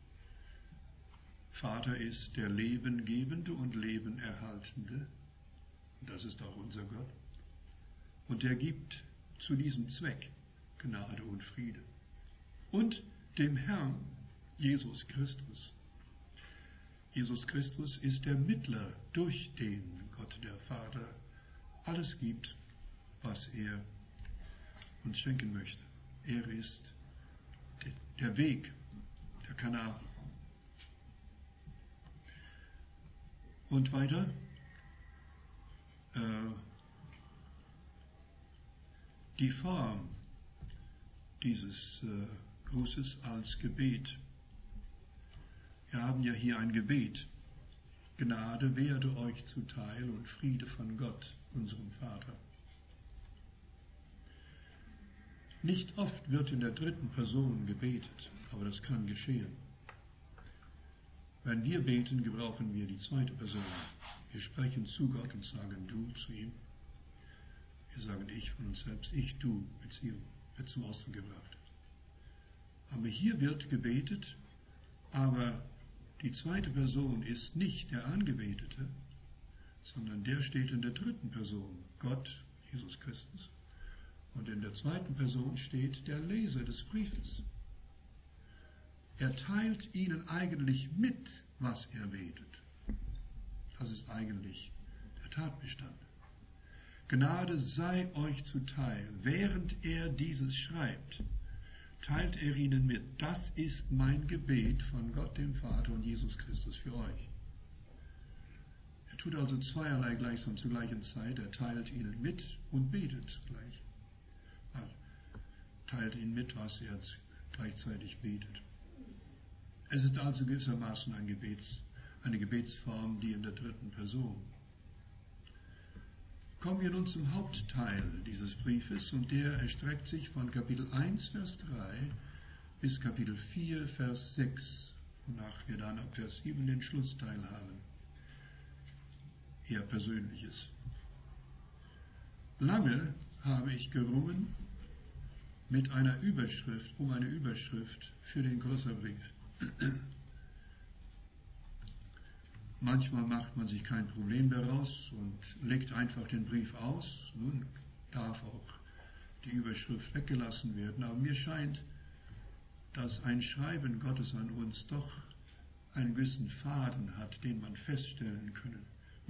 Vater ist der Lebengebende und Lebenerhaltende. Das ist auch unser Gott. Und er gibt zu diesem Zweck Gnade und Friede. Und dem Herrn Jesus Christus. Jesus Christus ist der Mittler, durch den Gott der Vater alles gibt, was er uns schenken möchte. Er ist der Weg, der Kanal. Und weiter, die Form dieses Grußes als Gebet. Wir haben ja hier ein Gebet. Gnade werde euch zuteil und Friede von Gott, unserem Vater. Nicht oft wird in der dritten Person gebetet, aber das kann geschehen. Wenn wir beten, gebrauchen wir die zweite Person. Wir sprechen zu Gott und sagen du zu ihm. Wir sagen ich von uns selbst, ich, du, Beziehung, wird zum Ausdruck gebracht. Aber hier wird gebetet, aber die zweite Person ist nicht der Angebetete, sondern der steht in der dritten Person, Gott, Jesus Christus. Und in der zweiten Person steht der Leser des Briefes. Er teilt ihnen eigentlich mit, was er betet. Das ist eigentlich der Tatbestand. Gnade sei euch zuteil. Während er dieses schreibt, teilt er ihnen mit. Das ist mein Gebet von Gott dem Vater und Jesus Christus für euch. Er tut also zweierlei gleichsam zur gleichen Zeit. Er teilt ihnen mit und betet zugleich. Er teilt ihnen mit, was er gleichzeitig betet. Es ist also gewissermaßen eine Gebetsform, die in der dritten Person. Kommen wir nun zum Hauptteil dieses Briefes, und der erstreckt sich von Kapitel 1, Vers 3 bis Kapitel 4, Vers 6, wonach wir dann ab Vers 7 den Schlussteil haben. Eher Persönliches. Lange habe ich gerungen mit einer Überschrift, um eine Überschrift für den Kolosserbrief. Manchmal macht man sich kein Problem daraus und legt einfach den Brief aus. Nun darf auch die Überschrift weggelassen werden, aber mir scheint, dass ein Schreiben Gottes an uns doch einen gewissen Faden hat, den man feststellen können.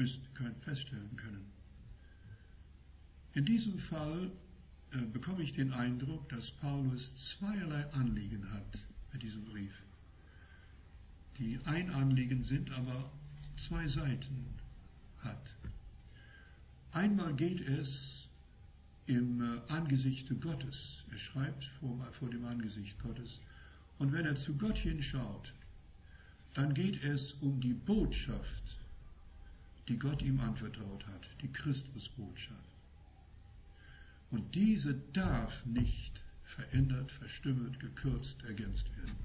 In diesem Fall bekomme ich den Eindruck, dass Paulus zweierlei Anliegen hat mit diesem Brief. Die ein Anliegen sind, aber zwei Seiten hat. Einmal geht es im Angesicht Gottes. Er schreibt vor dem Angesicht Gottes. Und wenn er zu Gott hinschaut, dann geht es um die Botschaft, die Gott ihm anvertraut hat, die Christusbotschaft. Und diese darf nicht verändert, verstümmelt, gekürzt, ergänzt werden.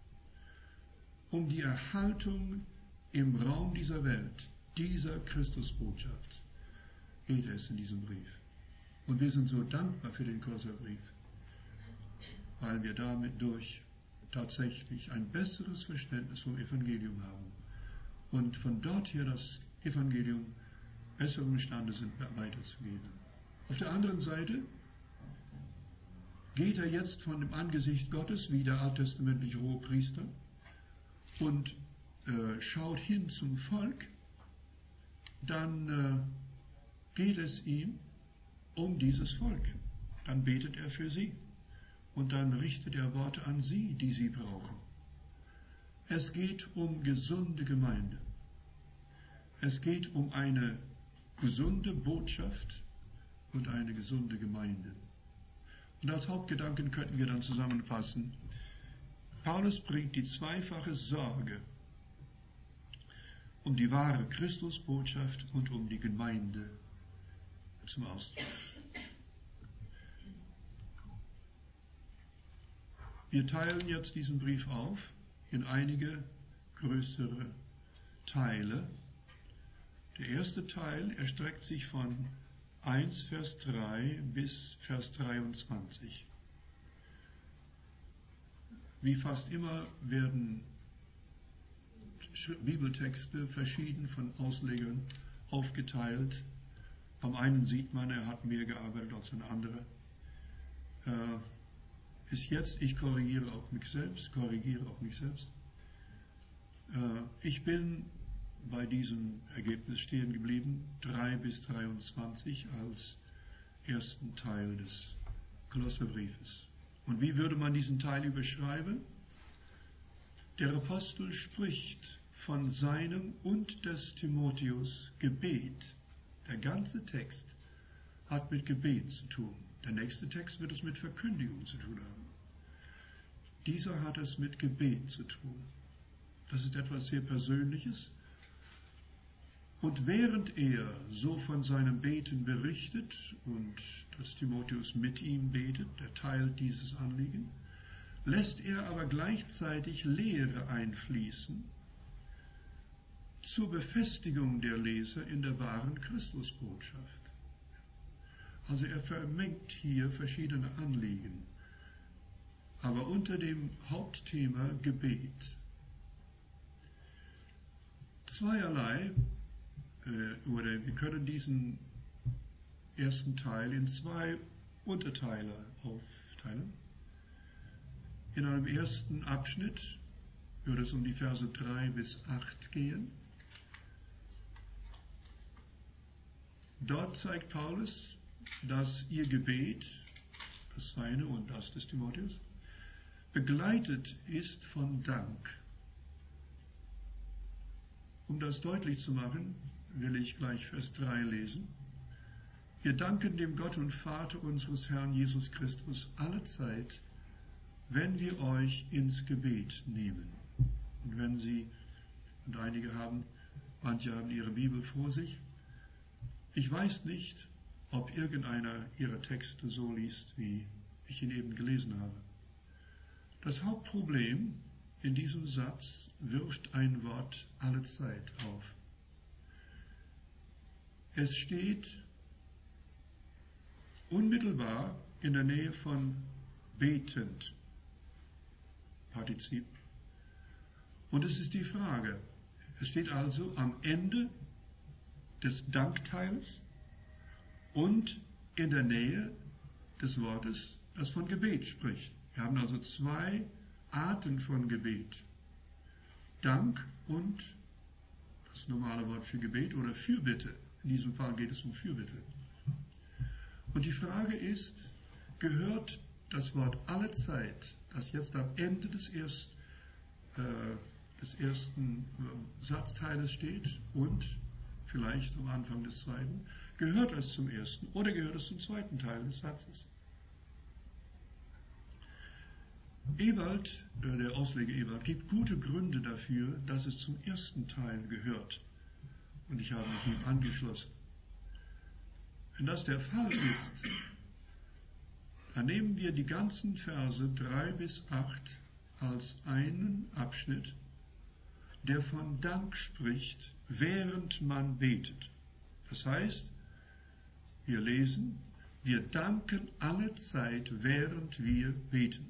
Um die Erhaltung im Raum dieser Welt, dieser Christusbotschaft, geht es in diesem Brief. Und wir sind so dankbar für den Kolosserbrief, weil wir damit durch tatsächlich ein besseres Verständnis vom Evangelium haben und von dort her das Evangelium besser imstande sind, weiterzugeben. Auf der anderen Seite geht er jetzt von dem Angesicht Gottes, wie der alttestamentliche Hohepriester, und schaut hin zum Volk, dann geht es ihm um dieses Volk. Dann betet er für sie und dann richtet er Worte an sie, die sie brauchen. Es geht um gesunde Gemeinde. Es geht um eine gesunde Botschaft und eine gesunde Gemeinde. Und als Hauptgedanken könnten wir dann zusammenfassen: Paulus bringt die zweifache Sorge um die wahre Christusbotschaft und um die Gemeinde zum Ausdruck. Wir teilen jetzt diesen Brief auf in einige größere Teile. Der erste Teil erstreckt sich von 1 Vers 3 bis Vers 23. Wie fast immer werden Bibeltexte verschieden von Auslegern aufgeteilt. Am einen sieht man, er hat mehr gearbeitet als ein anderer. Bis jetzt, ich korrigiere auch mich selbst. Ich bin bei diesem Ergebnis stehen geblieben, 3 bis 23 als ersten Teil des Kolosserbriefes. Und wie würde man diesen Teil überschreiben? Der Apostel spricht von seinem und des Timotheus Gebet. Der ganze Text hat mit Gebet zu tun. Der nächste Text wird es mit Verkündigung zu tun haben. Dieser hat es mit Gebet zu tun. Das ist etwas sehr Persönliches. Und während er so von seinem Beten berichtet und dass Timotheus mit ihm betet, er teilt dieses Anliegen, lässt er aber gleichzeitig Lehre einfließen zur Befestigung der Leser in der wahren Christusbotschaft. Also er vermengt hier verschiedene Anliegen, aber unter dem Hauptthema Gebet. Zweierlei, oder wir können diesen ersten Teil in zwei Unterteile aufteilen. In einem ersten Abschnitt würde es um die Verse 3 bis 8 gehen. Dort zeigt Paulus, dass ihr Gebet, das seine und das des Timotheus, begleitet ist von Dank. Um das deutlich zu machen, will ich gleich Vers 3 lesen. Wir danken dem Gott und Vater unseres Herrn Jesus Christus allezeit, wenn wir euch ins Gebet nehmen. Und wenn Sie Und manche haben ihre Bibel vor sich. Ich weiß nicht, ob irgendeiner ihrer Texte so liest, wie ich ihn eben gelesen habe. Das Hauptproblem in diesem Satz wirft ein Wort alle Zeit auf. Es steht unmittelbar in der Nähe von betend, Partizip. Und es ist die Frage, es steht also am Ende des Dankteils und in der Nähe des Wortes, das von Gebet spricht. Wir haben also zwei Arten von Gebet. Dank und das normale Wort für Gebet oder Fürbitte. In diesem Fall geht es um Fürbitte. Und die Frage ist, gehört das Wort alle Zeit, das jetzt am Ende des ersten Satzteiles steht und vielleicht am Anfang des zweiten, gehört es zum ersten oder gehört es zum zweiten Teil des Satzes? Ewald, der Ausleger Ewald, gibt gute Gründe dafür, dass es zum ersten Teil gehört. Und ich habe mich ihm angeschlossen. Wenn das der Fall ist, dann nehmen wir die ganzen Verse 3 bis 8 als einen Abschnitt, der von Dank spricht, während man betet. Das heißt, wir lesen, wir danken alle Zeit, während wir beten.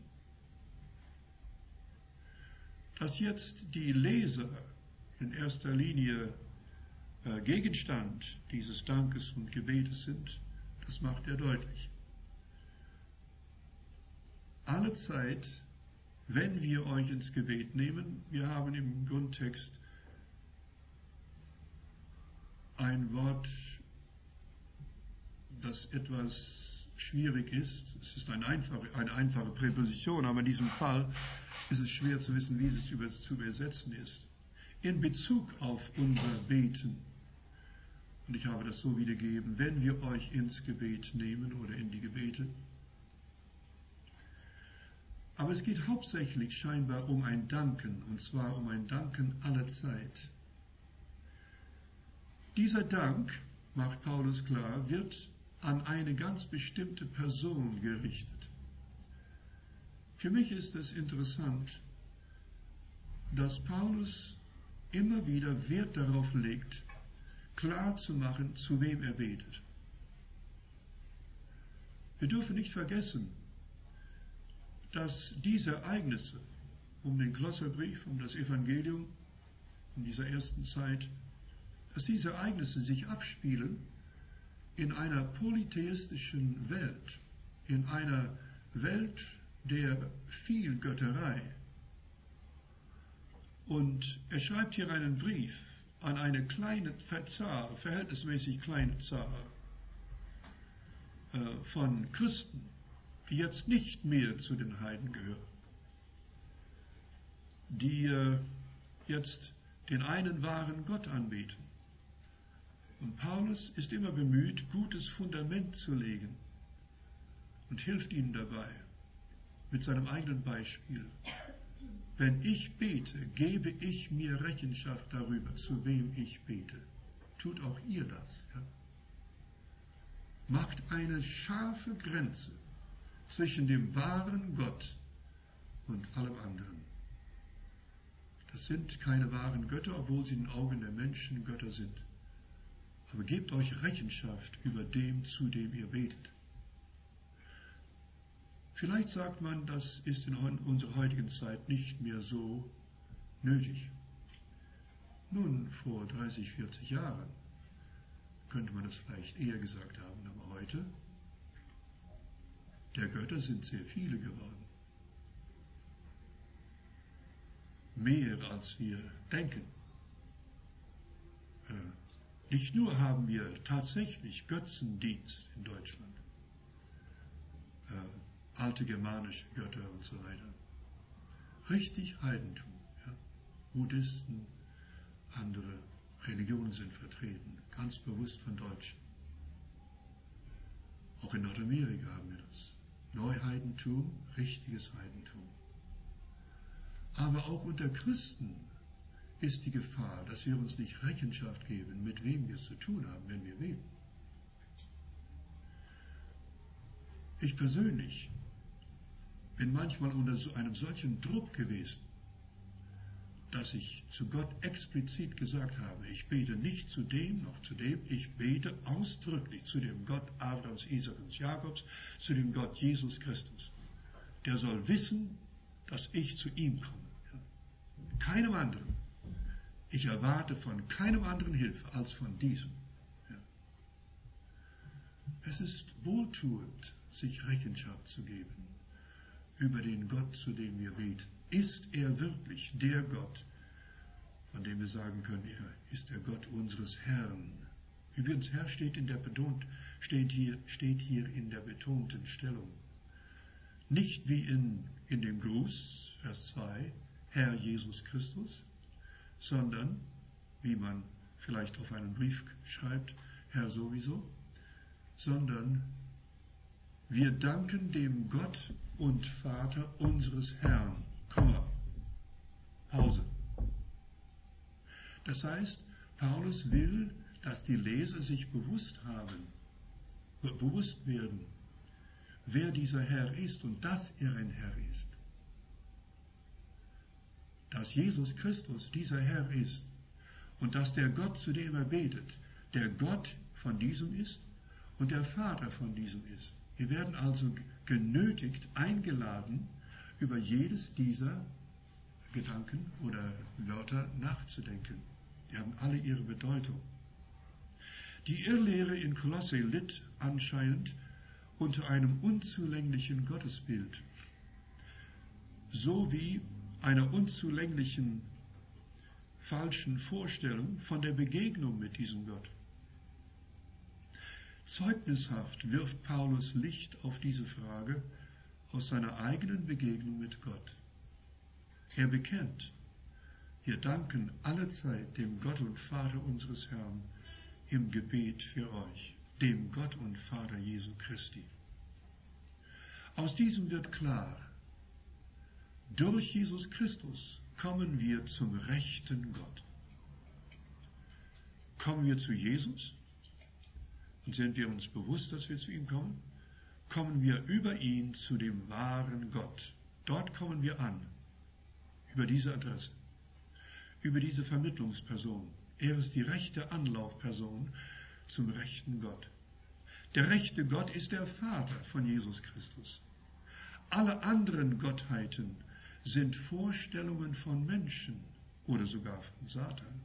Dass jetzt die Leser in erster Linie Gegenstand dieses Dankes und Gebetes sind, das macht er deutlich. Alle Zeit, wenn wir euch ins Gebet nehmen, wir haben im Grundtext ein Wort, das etwas schwierig ist. Es ist eine einfache Präposition, aber in diesem Fall ist es schwer zu wissen, wie es zu übersetzen ist. In Bezug auf unser Beten. Und ich habe das so wiedergegeben, wenn wir euch ins Gebet nehmen oder in die Gebete. Aber es geht hauptsächlich scheinbar um ein Danken, und zwar um ein Danken aller Zeit. Dieser Dank, macht Paulus klar, wird an eine ganz bestimmte Person gerichtet. Für mich ist es interessant, dass Paulus immer wieder Wert darauf legt, klar zu machen, zu wem er betet. Wir dürfen nicht vergessen, dass diese Ereignisse um den Kolosserbrief, um das Evangelium in dieser ersten Zeit, dass diese Ereignisse sich abspielen in einer polytheistischen Welt, in einer Welt der Vielgötterei. Und er schreibt hier einen Brief an eine kleine Zahl, verhältnismäßig kleine Zahl von Christen, die jetzt nicht mehr zu den Heiden gehören, die jetzt den einen wahren Gott anbeten. Und Paulus ist immer bemüht, gutes Fundament zu legen und hilft ihnen dabei mit seinem eigenen Beispiel. Wenn ich bete, gebe ich mir Rechenschaft darüber, zu wem ich bete. Tut auch ihr das. Ja? Macht eine scharfe Grenze zwischen dem wahren Gott und allem anderen. Das sind keine wahren Götter, obwohl sie in den Augen der Menschen Götter sind. Aber gebt euch Rechenschaft über dem, zu dem ihr betet. Vielleicht sagt man, das ist in unserer heutigen Zeit nicht mehr so nötig. Nun, vor 30, 40 Jahren könnte man das vielleicht eher gesagt haben, aber heute, der Götter sind sehr viele geworden. Mehr als wir denken. Nicht nur haben wir tatsächlich Götzendienst in Deutschland, alte germanische Götter und so weiter. Richtig Heidentum. Ja? Buddhisten, andere Religionen sind vertreten, ganz bewusst von Deutschen. Auch in Nordamerika haben wir das. Neuheidentum, richtiges Heidentum. Aber auch unter Christen ist die Gefahr, dass wir uns nicht Rechenschaft geben, mit wem wir es zu tun haben, wenn wir beten. Ich persönlich bin manchmal unter so einem solchen Druck gewesen, dass ich zu Gott explizit gesagt habe, ich bete nicht zu dem noch zu dem, ich bete ausdrücklich zu dem Gott Abrahams, Isaaks und Jakobs, zu dem Gott Jesus Christus. Der soll wissen, dass ich zu ihm komme. Keinem anderen. Ich erwarte von keinem anderen Hilfe als von diesem. Es ist wohltuend, sich Rechenschaft zu geben über den Gott, zu dem wir beten. Ist er wirklich der Gott, von dem wir sagen können, er ist der Gott unseres Herrn? Übrigens, Herr steht hier in der betonten Stellung. Nicht wie in dem Gruß, Vers 2, Herr Jesus Christus, sondern, wie man vielleicht auf einen Brief schreibt, Herr sowieso, sondern wir danken dem Gott und Vater unseres Herrn. Komma. Pause. Das heißt, Paulus will, dass die Leser sich bewusst werden, wer dieser Herr ist und dass er ein Herr ist. Dass Jesus Christus dieser Herr ist und dass der Gott, zu dem er betet, der Gott von diesem ist und der Vater von diesem ist. Wir werden also genötigt, eingeladen, über jedes dieser Gedanken oder Wörter nachzudenken. Die haben alle ihre Bedeutung. Die Irrlehre in Kolosse litt anscheinend unter einem unzulänglichen Gottesbild, sowie einer unzulänglichen falschen Vorstellung von der Begegnung mit diesem Gott. Zeugnishaft wirft Paulus Licht auf diese Frage aus seiner eigenen Begegnung mit Gott. Er bekennt, wir danken allezeit dem Gott und Vater unseres Herrn im Gebet für euch, dem Gott und Vater Jesu Christi. Aus diesem wird klar, durch Jesus Christus kommen wir zum rechten Gott. Kommen wir zu Jesus und sind wir uns bewusst, dass wir zu ihm kommen, kommen wir über ihn zu dem wahren Gott. Dort kommen wir an, über diese Adresse, über diese Vermittlungsperson. Er ist die rechte Anlaufperson zum rechten Gott. Der rechte Gott ist der Vater von Jesus Christus. Alle anderen Gottheiten sind Vorstellungen von Menschen oder sogar von Satan.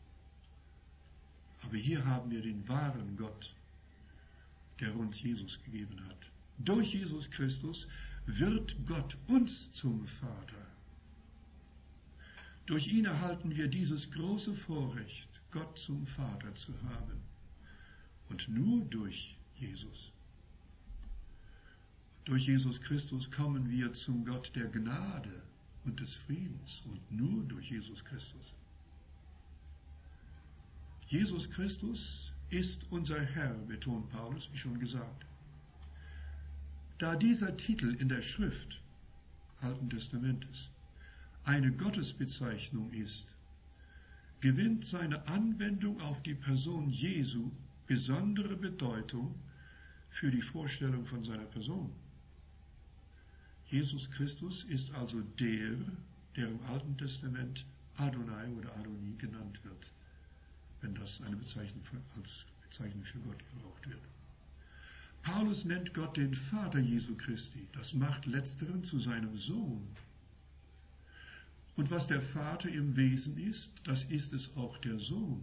Aber hier haben wir den wahren Gott, der uns Jesus gegeben hat. Durch Jesus Christus wird Gott uns zum Vater. Durch ihn erhalten wir dieses große Vorrecht, Gott zum Vater zu haben. Und nur durch Jesus. Durch Jesus Christus kommen wir zum Gott der Gnade und des Friedens und nur durch Jesus Christus. Jesus Christus ist unser Herr, betont Paulus, wie schon gesagt. Da dieser Titel in der Schrift Alten Testamentes eine Gottesbezeichnung ist, gewinnt seine Anwendung auf die Person Jesu besondere Bedeutung für die Vorstellung von seiner Person. Jesus Christus ist also der im Alten Testament Adonai oder Adoni genannt wird, wenn das als Bezeichnung für Gott gebraucht wird. Paulus nennt Gott den Vater Jesu Christi. Das macht Letzteren zu seinem Sohn. Und was der Vater im Wesen ist, das ist es auch der Sohn.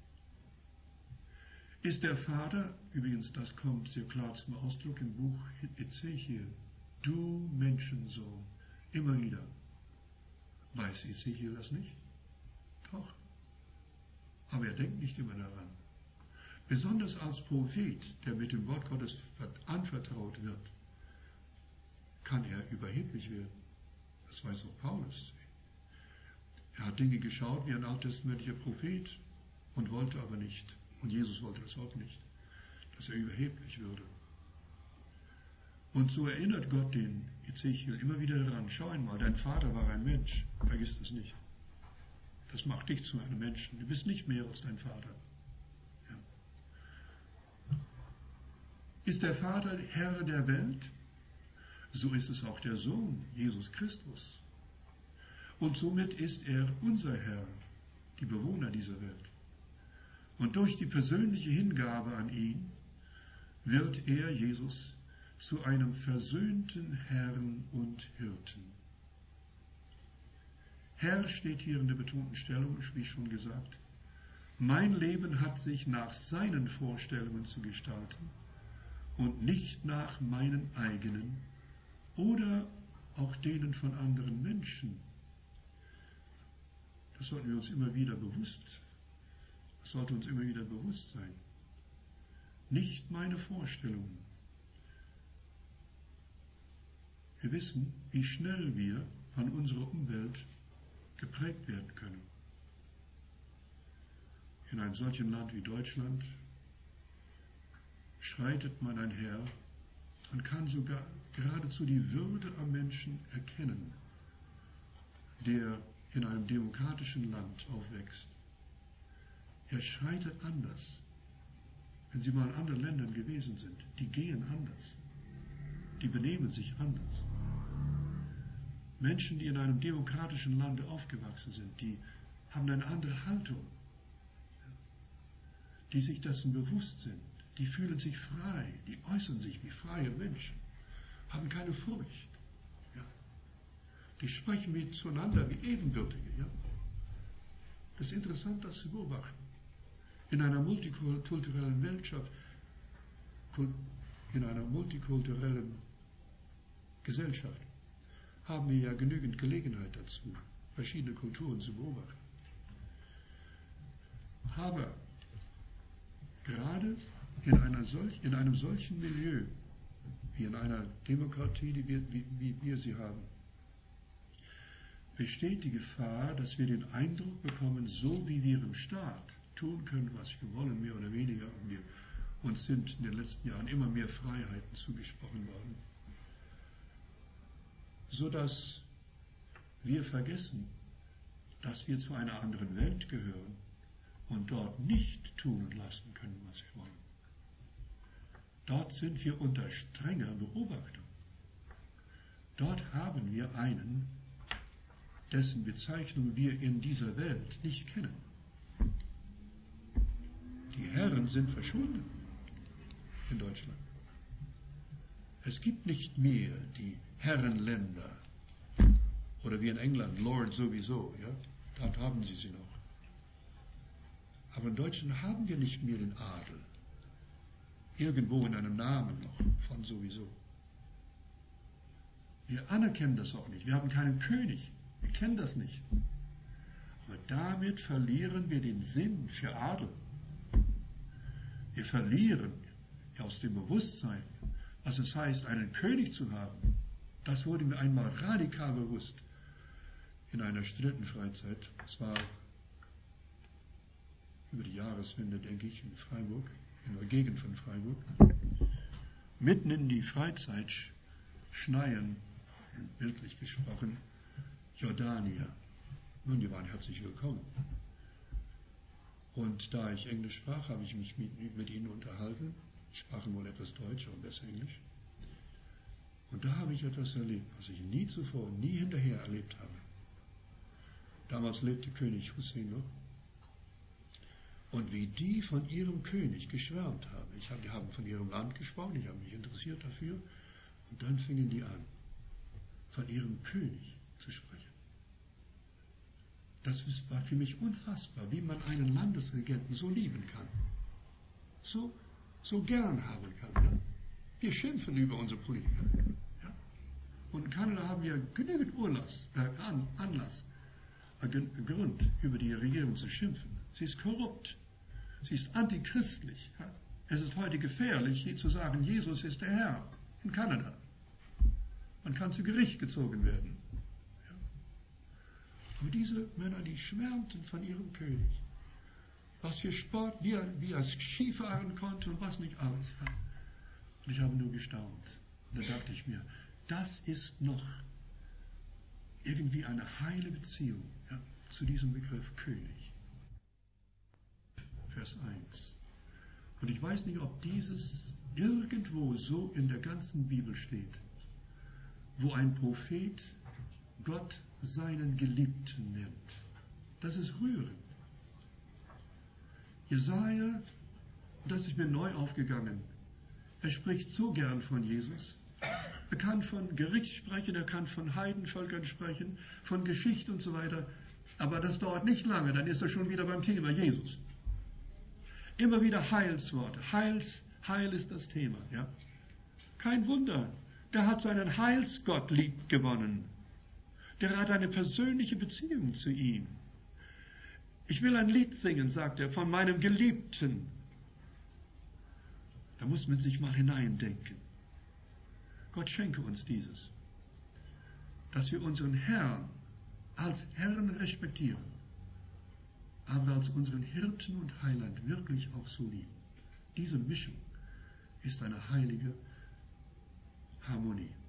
Ist der Vater, übrigens das kommt sehr klar zum Ausdruck im Buch Ezechiel, du Menschensohn, immer wieder. Weiß Ezechiel das nicht? Doch. Aber er denkt nicht immer daran. Besonders als Prophet, der mit dem Wort Gottes anvertraut wird, kann er überheblich werden. Das weiß auch Paulus. Er hat Dinge geschaut wie ein alttestamentlicher Prophet und wollte aber nicht. Und Jesus wollte das auch nicht, dass er überheblich würde. Und so erinnert Gott den Ezechiel immer wieder daran, schau einmal, dein Vater war ein Mensch, vergiss das nicht. Das macht dich zu einem Menschen. Du bist nicht mehr als dein Vater. Ja. Ist der Vater Herr der Welt? So ist es auch der Sohn, Jesus Christus. Und somit ist er unser Herr, die Bewohner dieser Welt. Und durch die persönliche Hingabe an ihn wird er, Jesus, zu einem versöhnten Herrn und Hirten. Herr steht hier in der betonten Stellung, wie schon gesagt. Mein Leben hat sich nach seinen Vorstellungen zu gestalten und nicht nach meinen eigenen oder auch denen von anderen Menschen. Das sollten wir uns immer wieder bewusst sein. Nicht meine Vorstellungen. Wir wissen, wie schnell wir von unserer Umwelt geprägt werden können. In einem solchen Land wie Deutschland schreitet man einher und kann sogar geradezu die Würde am Menschen erkennen, der in einem demokratischen Land aufwächst. Er schreitet anders. Wenn Sie mal in anderen Ländern gewesen sind, die gehen anders. Die benehmen sich anders. Menschen, die in einem demokratischen Lande aufgewachsen sind, die haben eine andere Haltung, die sich dessen bewusst sind, die fühlen sich frei, die äußern sich wie freie Menschen, haben keine Furcht. Ja. Die sprechen miteinander wie Ebenbürtige. Ja. Das ist interessant, das zu beobachten. In einer multikulturellen Gesellschaft haben wir ja genügend Gelegenheit dazu, verschiedene Kulturen zu beobachten. Aber gerade in einem solchen Milieu, wie in einer Demokratie, wie wir sie haben, besteht die Gefahr, dass wir den Eindruck bekommen, so wie wir im Staat tun können, was wir wollen, mehr oder weniger, und uns sind in den letzten Jahren immer mehr Freiheiten zugesprochen worden, sodass wir vergessen, dass wir zu einer anderen Welt gehören und dort nicht tun und lassen können, was wir wollen. Dort sind wir unter strenger Beobachtung. Dort haben wir einen, dessen Bezeichnung wir in dieser Welt nicht kennen. Die Herren sind verschwunden in Deutschland. Es gibt nicht mehr die Herrenländer oder wie in England, Lord sowieso, ja, dort haben sie noch. Aber in Deutschland haben wir nicht mehr den Adel. Irgendwo in einem Namen noch von sowieso. Wir anerkennen das auch nicht. Wir haben keinen König. Wir kennen das nicht. Aber damit verlieren wir den Sinn für Adel. Wir verlieren aus dem Bewusstsein, was es heißt, einen König zu haben. Das wurde mir einmal radikal bewusst in einer Studentenfreizeit. Das war über die Jahreswende, denke ich, in Freiburg, in der Gegend von Freiburg. Mitten in die Freizeit schneien, bildlich gesprochen, Jordanier. Nun, die waren herzlich willkommen. Und da ich Englisch sprach, habe ich mich mit ihnen unterhalten. Ich sprach wohl etwas Deutsch, aber besser Englisch. Und da habe ich etwas erlebt, was ich nie zuvor, nie hinterher erlebt habe. Damals lebte König Hussein noch. Und wie die von ihrem König geschwärmt haben. Wir haben von ihrem Land gesprochen, ich habe mich interessiert dafür. Und dann fingen die an, von ihrem König zu sprechen. Das war für mich unfassbar, wie man einen Landesregenten so lieben kann. So gern haben kann. Ja? Wir schimpfen über unsere Politiker. Ja? Und in Kanada haben wir genügend Anlass, Grund, über die Regierung zu schimpfen. Sie ist korrupt. Sie ist antichristlich. Ja? Es ist heute gefährlich, hier zu sagen, Jesus ist der Herr in Kanada. Man kann zu Gericht gezogen werden. Ja? Aber diese Männer, die schwärmten von ihrem König. Was für Sport, wie er Ski fahren konnte und was nicht alles. Ja? Und ich habe nur gestaunt. Und da dachte ich mir, das ist noch irgendwie eine heile Beziehung. Ja? zu diesem Begriff König. Vers 1. Und ich weiß nicht, ob dieses irgendwo so in der ganzen Bibel steht, wo ein Prophet Gott seinen Geliebten nennt. Das ist rührend. Jesaja, das ist mir neu aufgegangen. Er spricht so gern von Jesus. Er kann von Gericht sprechen, er kann von Heidenvölkern sprechen, von Geschichte und so weiter. Aber das dauert nicht lange, dann ist er schon wieder beim Thema Jesus. Immer wieder Heilsworte. Heil ist das Thema. Ja? Kein Wunder. Der hat seinen Heilsgott lieb gewonnen. Der hat eine persönliche Beziehung zu ihm. Ich will ein Lied singen, sagt er, von meinem Geliebten. Da muss man sich mal hineindenken. Gott schenke uns dieses, dass wir unseren Herrn als Herrn respektieren, aber als unseren Hirten und Heiland wirklich auch so lieben. Diese Mischung ist eine heilige Harmonie.